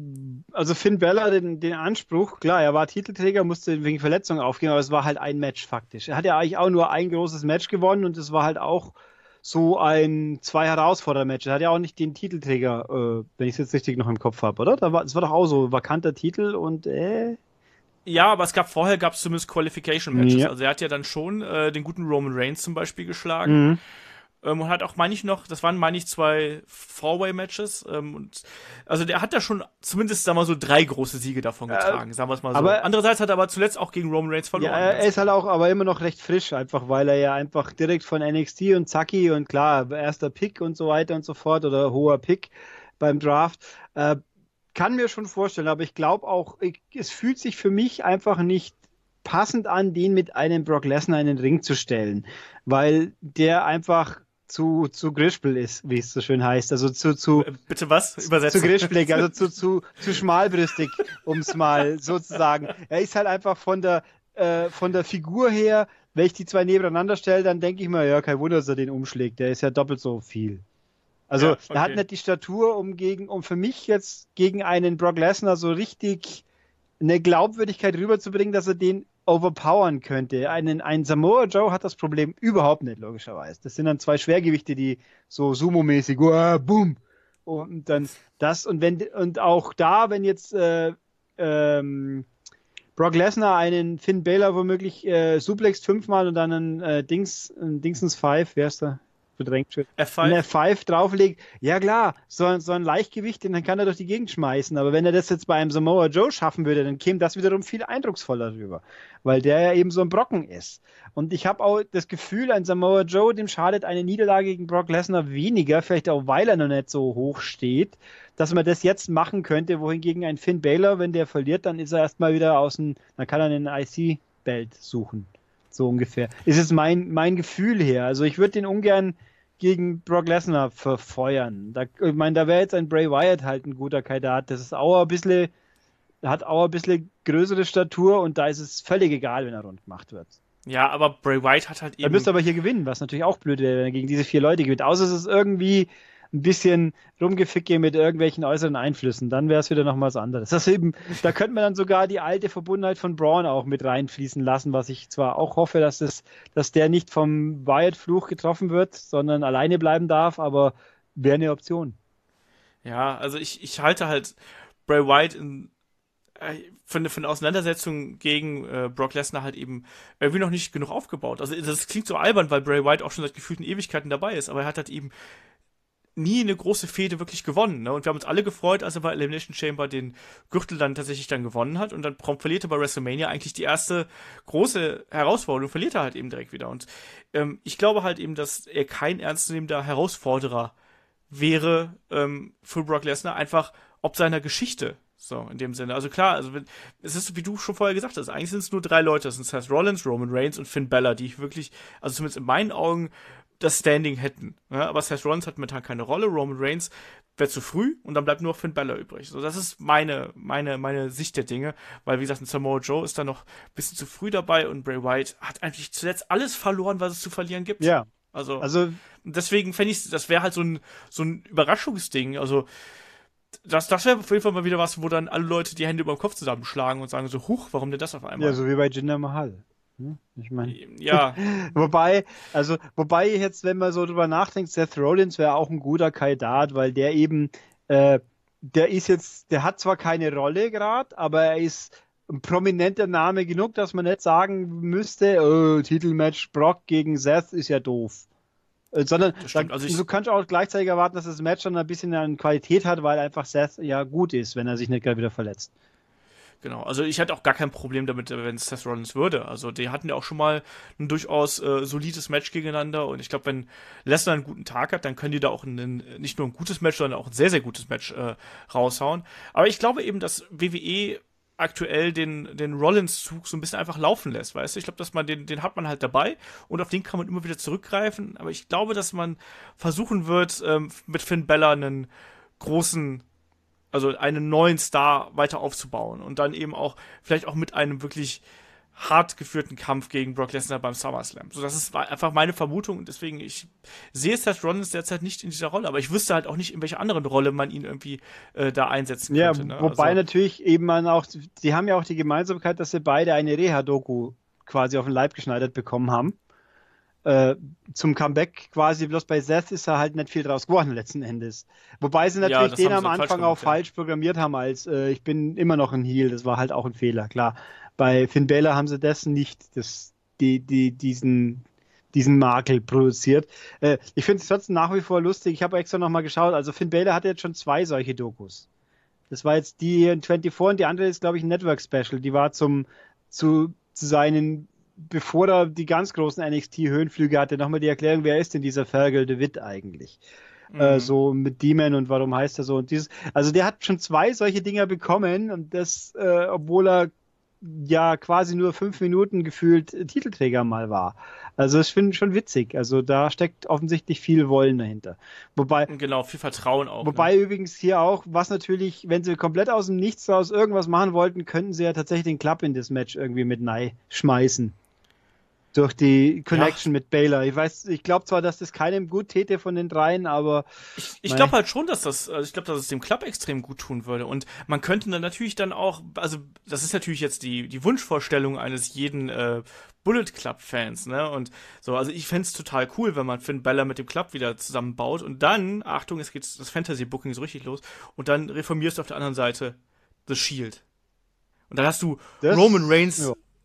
also Finn Balor, den, den Anspruch, klar, er war Titelträger, musste wegen Verletzungen aufgehen, aber es war halt ein Match faktisch. Er hat ja eigentlich auch nur ein großes Match gewonnen und es war halt auch so ein Zwei-Herausforderer-Match. Er hat ja auch nicht den Titelträger, äh, wenn ich es jetzt richtig noch im Kopf habe, oder? Da war, es war doch auch so vakanter Titel und äh... Ja, aber es gab vorher gab es zumindest Qualification-Matches. Ja. Also er hat ja dann schon äh, den guten Roman Reigns zum Beispiel geschlagen. Mhm. Ähm, und hat auch, meine ich noch, das waren, meine ich, zwei Four-Way-Matches. Ähm, und also der hat da schon zumindest, sagen wir mal so, drei große Siege davon getragen, äh, sagen wir es mal so. Aber, andererseits hat er aber zuletzt auch gegen Roman Reigns verloren. Ja, er ist halt auch aber immer noch recht frisch, einfach weil er ja einfach direkt von N X T und Zacki und klar, erster Pick und so weiter und so fort oder hoher Pick beim Draft. Äh, kann mir schon vorstellen, aber ich glaube auch, ich, es fühlt sich für mich einfach nicht passend an, den mit einem Brock Lesnar in den Ring zu stellen, weil der einfach zu, zu Grischbel ist, wie es so schön heißt. Also zu, zu Bitte was? Übersetzen. Zu Grischbelig, also zu, zu, zu schmalbrüstig, um es mal so zu sagen. Er ist halt einfach von der, äh, von der Figur her, wenn ich die zwei nebeneinander stelle, dann denke ich mir, ja, kein Wunder, dass er den umschlägt. Der ist ja doppelt so viel. Also, ja, okay. Er hat nicht die Statur, um gegen, um für mich jetzt gegen einen Brock Lesnar so richtig eine Glaubwürdigkeit rüberzubringen, dass er den overpowern könnte. Einen, ein Samoa Joe hat das Problem überhaupt nicht, logischerweise. Das sind dann zwei Schwergewichte, die so Sumo-mäßig, uh, boom, und dann das, und wenn, und auch da, wenn jetzt äh, ähm, Brock Lesnar einen Finn Balor womöglich äh, suplext fünfmal und dann einen äh, Dings, einen Dingsens Five, wer ist da? verdrängt wird. F fünf? Wenn er F fünf drauflegt, ja klar, so, so ein Leichtgewicht, den kann er durch die Gegend schmeißen. Aber wenn er das jetzt bei einem Samoa Joe schaffen würde, dann käme das wiederum viel eindrucksvoller rüber. Weil der ja eben so ein Brocken ist. Und ich habe auch das Gefühl, ein Samoa Joe, dem schadet eine Niederlage gegen Brock Lesnar weniger, vielleicht auch, weil er noch nicht so hoch steht, dass man das jetzt machen könnte, wohingegen ein Finn Balor, wenn der verliert, dann ist er erstmal wieder aus dem, dann kann er einen I C-Belt suchen. So ungefähr. Ist es mein, mein Gefühl her. Also ich würde den ungern gegen Brock Lesnar verfeuern. Da, ich meine, da wäre jetzt ein Bray Wyatt halt ein guter Kandidat. Das ist auch ein bisschen, hat auch ein bisschen größere Statur und da ist es völlig egal, wenn er rund gemacht wird. Ja, aber Bray Wyatt hat halt eben... Er müsste aber hier gewinnen, was natürlich auch blöd wäre, wenn er gegen diese vier Leute gewinnt. Außer es ist irgendwie ein bisschen Rumgeficke mit irgendwelchen äußeren Einflüssen. Dann wäre es wieder noch mal was anderes. Das eben, da könnte man dann sogar die alte Verbundenheit von Braun auch mit reinfließen lassen, was ich zwar auch hoffe, dass, das, dass der nicht vom Wyatt-Fluch getroffen wird, sondern alleine bleiben darf, aber wäre eine Option. Ja, also ich, ich halte halt Bray Wyatt in, äh, von, von der Auseinandersetzung gegen äh, Brock Lesnar halt eben irgendwie noch nicht genug aufgebaut. Also das klingt so albern, weil Bray Wyatt auch schon seit gefühlten Ewigkeiten dabei ist, aber er hat halt eben nie eine große Fehde wirklich gewonnen. Ne? Und wir haben uns alle gefreut, als er bei Elimination Chamber den Gürtel dann tatsächlich dann gewonnen hat und dann prompt verliert er bei WrestleMania eigentlich die erste große Herausforderung, verliert er halt eben direkt wieder. Und ähm, ich glaube halt eben, dass er kein ernstzunehmender Herausforderer wäre ähm, für Brock Lesnar, einfach ob seiner Geschichte. So, in dem Sinne. Also klar, also wenn, es ist, wie du schon vorher gesagt hast, eigentlich sind es nur drei Leute. Das sind Seth Rollins, Roman Reigns und Finn Balor, die ich wirklich, also zumindest in meinen Augen, das Standing hätten. Ja, aber Seth Rollins hat momentan keine Rolle, Roman Reigns wäre zu früh und dann bleibt nur Finn Balor übrig. So, das ist meine, meine, meine Sicht der Dinge, weil wie gesagt, ein Samoa Joe ist da noch ein bisschen zu früh dabei und Bray Wyatt hat eigentlich zuletzt alles verloren, was es zu verlieren gibt. Ja. Also, also deswegen fände ich, das wäre halt so ein, so ein Überraschungsding. Also, das, das wäre auf jeden Fall mal wieder was, wo dann alle Leute die Hände über den Kopf zusammenschlagen und sagen so, huch, warum denn das auf einmal? Ja, so wie bei Jinder Mahal. Ich meine, ja. wobei, also, wobei jetzt, wenn man so drüber nachdenkt, Seth Rollins wäre auch ein guter Kandidat, weil der eben, äh, der ist jetzt, der hat zwar keine Rolle gerade, aber er ist ein prominenter Name genug, dass man nicht sagen müsste, oh, Titelmatch Brock gegen Seth ist ja doof. Äh, sondern stimmt, also ich, du kannst auch gleichzeitig erwarten, dass das Match dann ein bisschen an Qualität hat, weil einfach Seth ja gut ist, wenn er sich nicht gerade wieder verletzt. Genau, also ich hätte auch gar kein Problem damit, wenn es Seth Rollins würde. Also die hatten ja auch schon mal ein durchaus äh, solides Match gegeneinander und ich glaube, wenn Lesnar einen guten Tag hat, dann können die da auch einen, nicht nur ein gutes Match, sondern auch ein sehr, sehr gutes Match äh, raushauen. Aber ich glaube eben, dass W W E aktuell den, den Rollins-Zug so ein bisschen einfach laufen lässt, weißt du? Ich glaube, dass man den, den hat man halt dabei und auf den kann man immer wieder zurückgreifen, aber ich glaube, dass man versuchen wird, ähm, mit Finn Balor einen großen, also einen neuen Star weiter aufzubauen und dann eben auch, vielleicht auch mit einem wirklich hart geführten Kampf gegen Brock Lesnar beim SummerSlam. So, das ist einfach meine Vermutung und deswegen, ich sehe Seth Rollins derzeit nicht in dieser Rolle, aber ich wüsste halt auch nicht, in welcher anderen Rolle man ihn irgendwie äh, da einsetzen könnte. Ja, ne? wobei also, natürlich eben man auch, sie haben ja auch die Gemeinsamkeit, dass sie beide eine Reha-Doku quasi auf den Leib geschneidert bekommen haben. Äh, zum Comeback quasi, bloß bei Seth ist da halt nicht viel draus geworden letzten Endes. Wobei sie natürlich ja, den am falsch Anfang gemacht, auch ja. falsch programmiert haben, als äh, ich bin immer noch ein Heel, das war halt auch ein Fehler, klar. Bei Finn Balor haben sie das nicht, das, die, die, diesen, diesen Makel produziert. Äh, ich finde es trotzdem nach wie vor lustig, ich habe extra nochmal geschaut, also Finn Balor hatte jetzt schon zwei solche Dokus. Das war jetzt die in vierundzwanzig und die andere ist, glaube ich, ein Network-Special, die war zum, zu, zu seinen, bevor er die ganz großen N X T-Höhenflüge hatte, nochmal die Erklärung, wer ist denn dieser Fergal DeWitt eigentlich? Mhm. Äh, so mit Demon und warum heißt er so und dieses, also der hat schon zwei solche Dinger bekommen und das, äh, obwohl er ja quasi nur fünf Minuten gefühlt Titelträger mal war. Also ich finde schon witzig. Also da steckt offensichtlich viel Wollen dahinter. Wobei, genau, viel Vertrauen auch. Wobei ne? übrigens hier auch, was natürlich, wenn sie komplett aus dem Nichts raus irgendwas machen wollten, könnten sie ja tatsächlich den Club in das Match irgendwie mit Nye schmeißen. Durch die Connection ja. mit Balor. Ich weiß, ich glaube zwar, dass das keinem gut täte von den dreien, aber ich, ich glaube halt schon, dass das, also ich glaube, dass es dem Club extrem gut tun würde. Und man könnte dann natürlich dann auch, also das ist natürlich jetzt die die Wunschvorstellung eines jeden äh, Bullet Club Fans, ne? Und so, also ich fände es total cool, wenn man Finn Balor mit dem Club wieder zusammenbaut und dann, Achtung, es geht das Fantasy Booking so richtig los und dann reformierst du auf der anderen Seite The Shield. Und dann hast du das, Roman Reigns. Ja.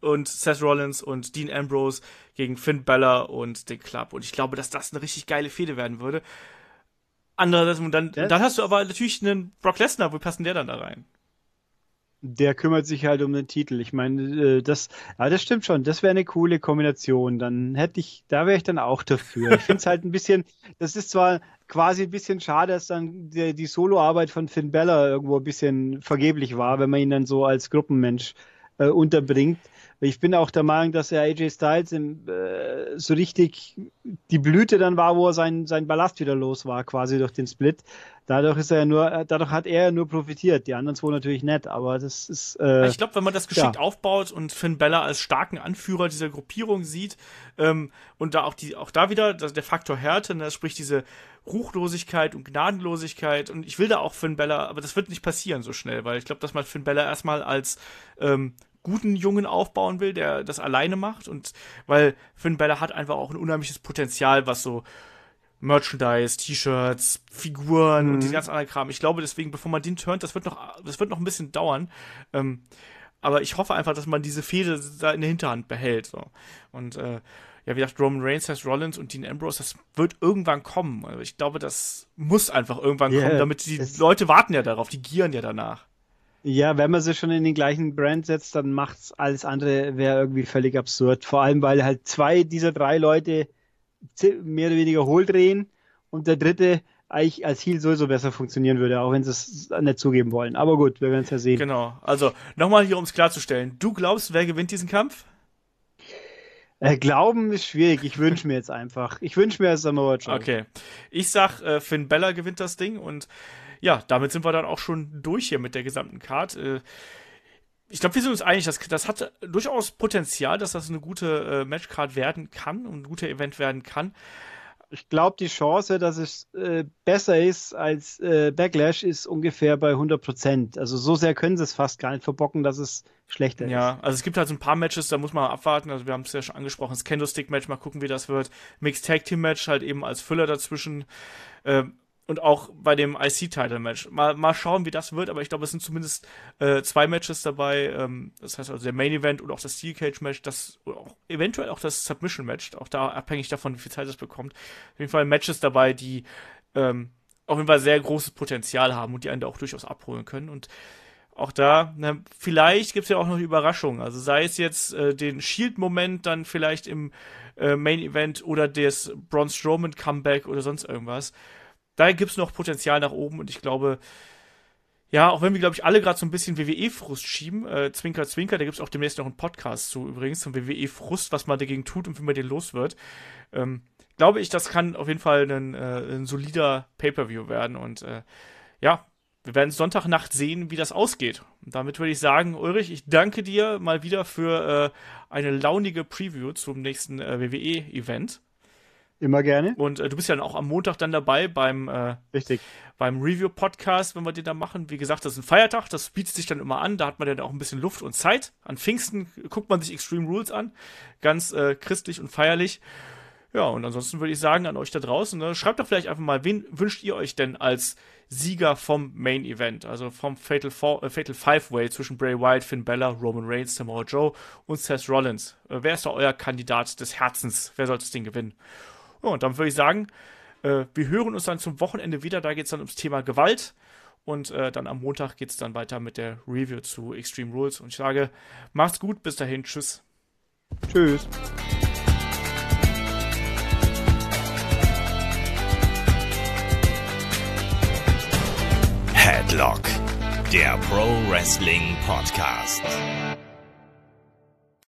und Seth Rollins und Dean Ambrose gegen Finn Balor und den Club. Und ich glaube, dass das eine richtig geile Fehde werden würde. Andererseits, und dann, dann hast du aber natürlich einen Brock Lesnar. Wo passt denn der dann da rein? Der kümmert sich halt um den Titel. Ich meine, das, ja, das stimmt schon. Das wäre eine coole Kombination. Dann hätte ich, da wäre ich dann auch dafür. Ich finde es halt ein bisschen, das ist zwar quasi ein bisschen schade, dass dann die, die Soloarbeit von Finn Balor irgendwo ein bisschen vergeblich war, wenn man ihn dann so als Gruppenmensch äh, unterbringt. Ich bin auch der Meinung, dass er A J Styles im, äh, so richtig die Blüte dann war, wo er sein, sein Ballast wieder los war, quasi durch den Split. Dadurch ist er ja nur, dadurch hat er ja nur profitiert. Die anderen zwei natürlich nicht, aber das ist. Äh, ich glaube, wenn man das geschickt ja. aufbaut und Finn Balor als starken Anführer dieser Gruppierung sieht, ähm, und da auch die, auch da wieder das, der Faktor Härte, ne, sprich diese Ruchlosigkeit und Gnadenlosigkeit. Und ich will da auch Finn Balor, aber das wird nicht passieren so schnell, weil ich glaube, dass man Finn Balor erstmal als ähm, guten Jungen aufbauen will, der das alleine macht, und weil Finn Balor hat einfach auch ein unheimliches Potenzial, was so Merchandise, T-Shirts, Figuren mhm. und diesen ganzen anderen Kram. Ich glaube deswegen, bevor man den turnt, das wird noch, das wird noch ein bisschen dauern. Ähm, aber ich hoffe einfach, dass man diese Fehde da in der Hinterhand behält. So. Und äh, ja, wie gesagt, Roman Reigns, Seth Rollins und Dean Ambrose, das wird irgendwann kommen. Also ich glaube, das muss einfach irgendwann yeah, kommen, damit die Leute warten ja darauf, die gieren ja danach. Ja, wenn man sie schon in den gleichen Brand setzt, dann macht's alles andere, wäre irgendwie völlig absurd. Vor allem, weil halt zwei dieser drei Leute mehr oder weniger hohl drehen und der dritte eigentlich als Heel sowieso besser funktionieren würde, auch wenn sie es nicht zugeben wollen. Aber gut, wir werden es ja sehen. Genau, also nochmal hier, um es klarzustellen. Du glaubst, wer gewinnt diesen Kampf? Äh, glauben ist schwierig. Ich wünsche mir jetzt einfach. Ich wünsche mir Samoa Joe. Okay. Ich sag, äh, Finn Balor gewinnt das Ding, und ja, damit sind wir dann auch schon durch hier mit der gesamten Card. Äh, ich glaube, wir sind uns einig, das, das hat durchaus Potenzial, dass das eine gute äh, Matchcard werden kann und ein guter Event werden kann. Ich glaube, die Chance, dass es äh, besser ist als äh, Backlash, ist ungefähr bei hundert Prozent. Also so sehr können sie es fast gar nicht verbocken, dass es schlechter ja, ist. Ja, also es gibt halt so ein paar Matches, da muss man abwarten. Also wir haben es ja schon angesprochen, das Candlestick-Match, mal gucken, wie das wird. Mixed Tag Team Match halt eben als Füller dazwischen. Äh, Und auch bei dem I C-Title-Match. Mal, mal schauen, wie das wird, aber ich glaube, es sind zumindest äh, zwei Matches dabei. Ähm, das heißt also der Main-Event und auch das Steel Cage-Match, das oder auch eventuell auch das Submission-Match, auch da abhängig davon, wie viel Zeit es bekommt. Auf jeden Fall Matches dabei, die ähm, auf jeden Fall sehr großes Potenzial haben und die einen da auch durchaus abholen können. Und auch da, na, vielleicht gibt es ja auch noch Überraschungen. Also sei es jetzt äh, den Shield-Moment dann vielleicht im äh, Main-Event oder das Braun Strowman-Comeback oder sonst irgendwas. Da gibt es noch Potenzial nach oben, und ich glaube, ja, auch wenn wir, glaube ich, alle gerade so ein bisschen W W E-Frust schieben, äh, Zwinker, Zwinker, da gibt es auch demnächst noch einen Podcast zu übrigens, zum W W E-Frust, was man dagegen tut und wie man den los wird, ähm, glaube ich, das kann auf jeden Fall ein, äh, ein solider Pay-Per-View werden, und äh, ja, wir werden Sonntagnacht sehen, wie das ausgeht. Und damit würde ich sagen, Ulrich, ich danke dir mal wieder für äh, eine launige Preview zum nächsten äh, W W E-Event. Immer gerne. Und äh, du bist ja dann auch am Montag dann dabei beim, äh, Richtig. beim Review-Podcast, wenn wir den da machen. Wie gesagt, das ist ein Feiertag, das bietet sich dann immer an. Da hat man dann auch ein bisschen Luft und Zeit. An Pfingsten guckt man sich Extreme Rules an. Ganz äh, christlich und feierlich. Ja, und ansonsten würde ich sagen an euch da draußen, ne, schreibt doch vielleicht einfach mal, wen wünscht ihr euch denn als Sieger vom Main Event? Also vom Fatal, Four, äh, Fatal Five-Way zwischen Bray Wyatt, Finn Balor, Roman Reigns, Samoa Joe und Seth Rollins. Äh, wer ist da euer Kandidat des Herzens? Wer soll das Ding gewinnen? Ja, und dann würde ich sagen, äh, wir hören uns dann zum Wochenende wieder. Da geht es dann ums Thema Gewalt. Und äh, dann am Montag geht es dann weiter mit der Review zu Extreme Rules. Und ich sage, macht's gut, bis dahin, tschüss. Tschüss. Headlock, der Pro Wrestling Podcast.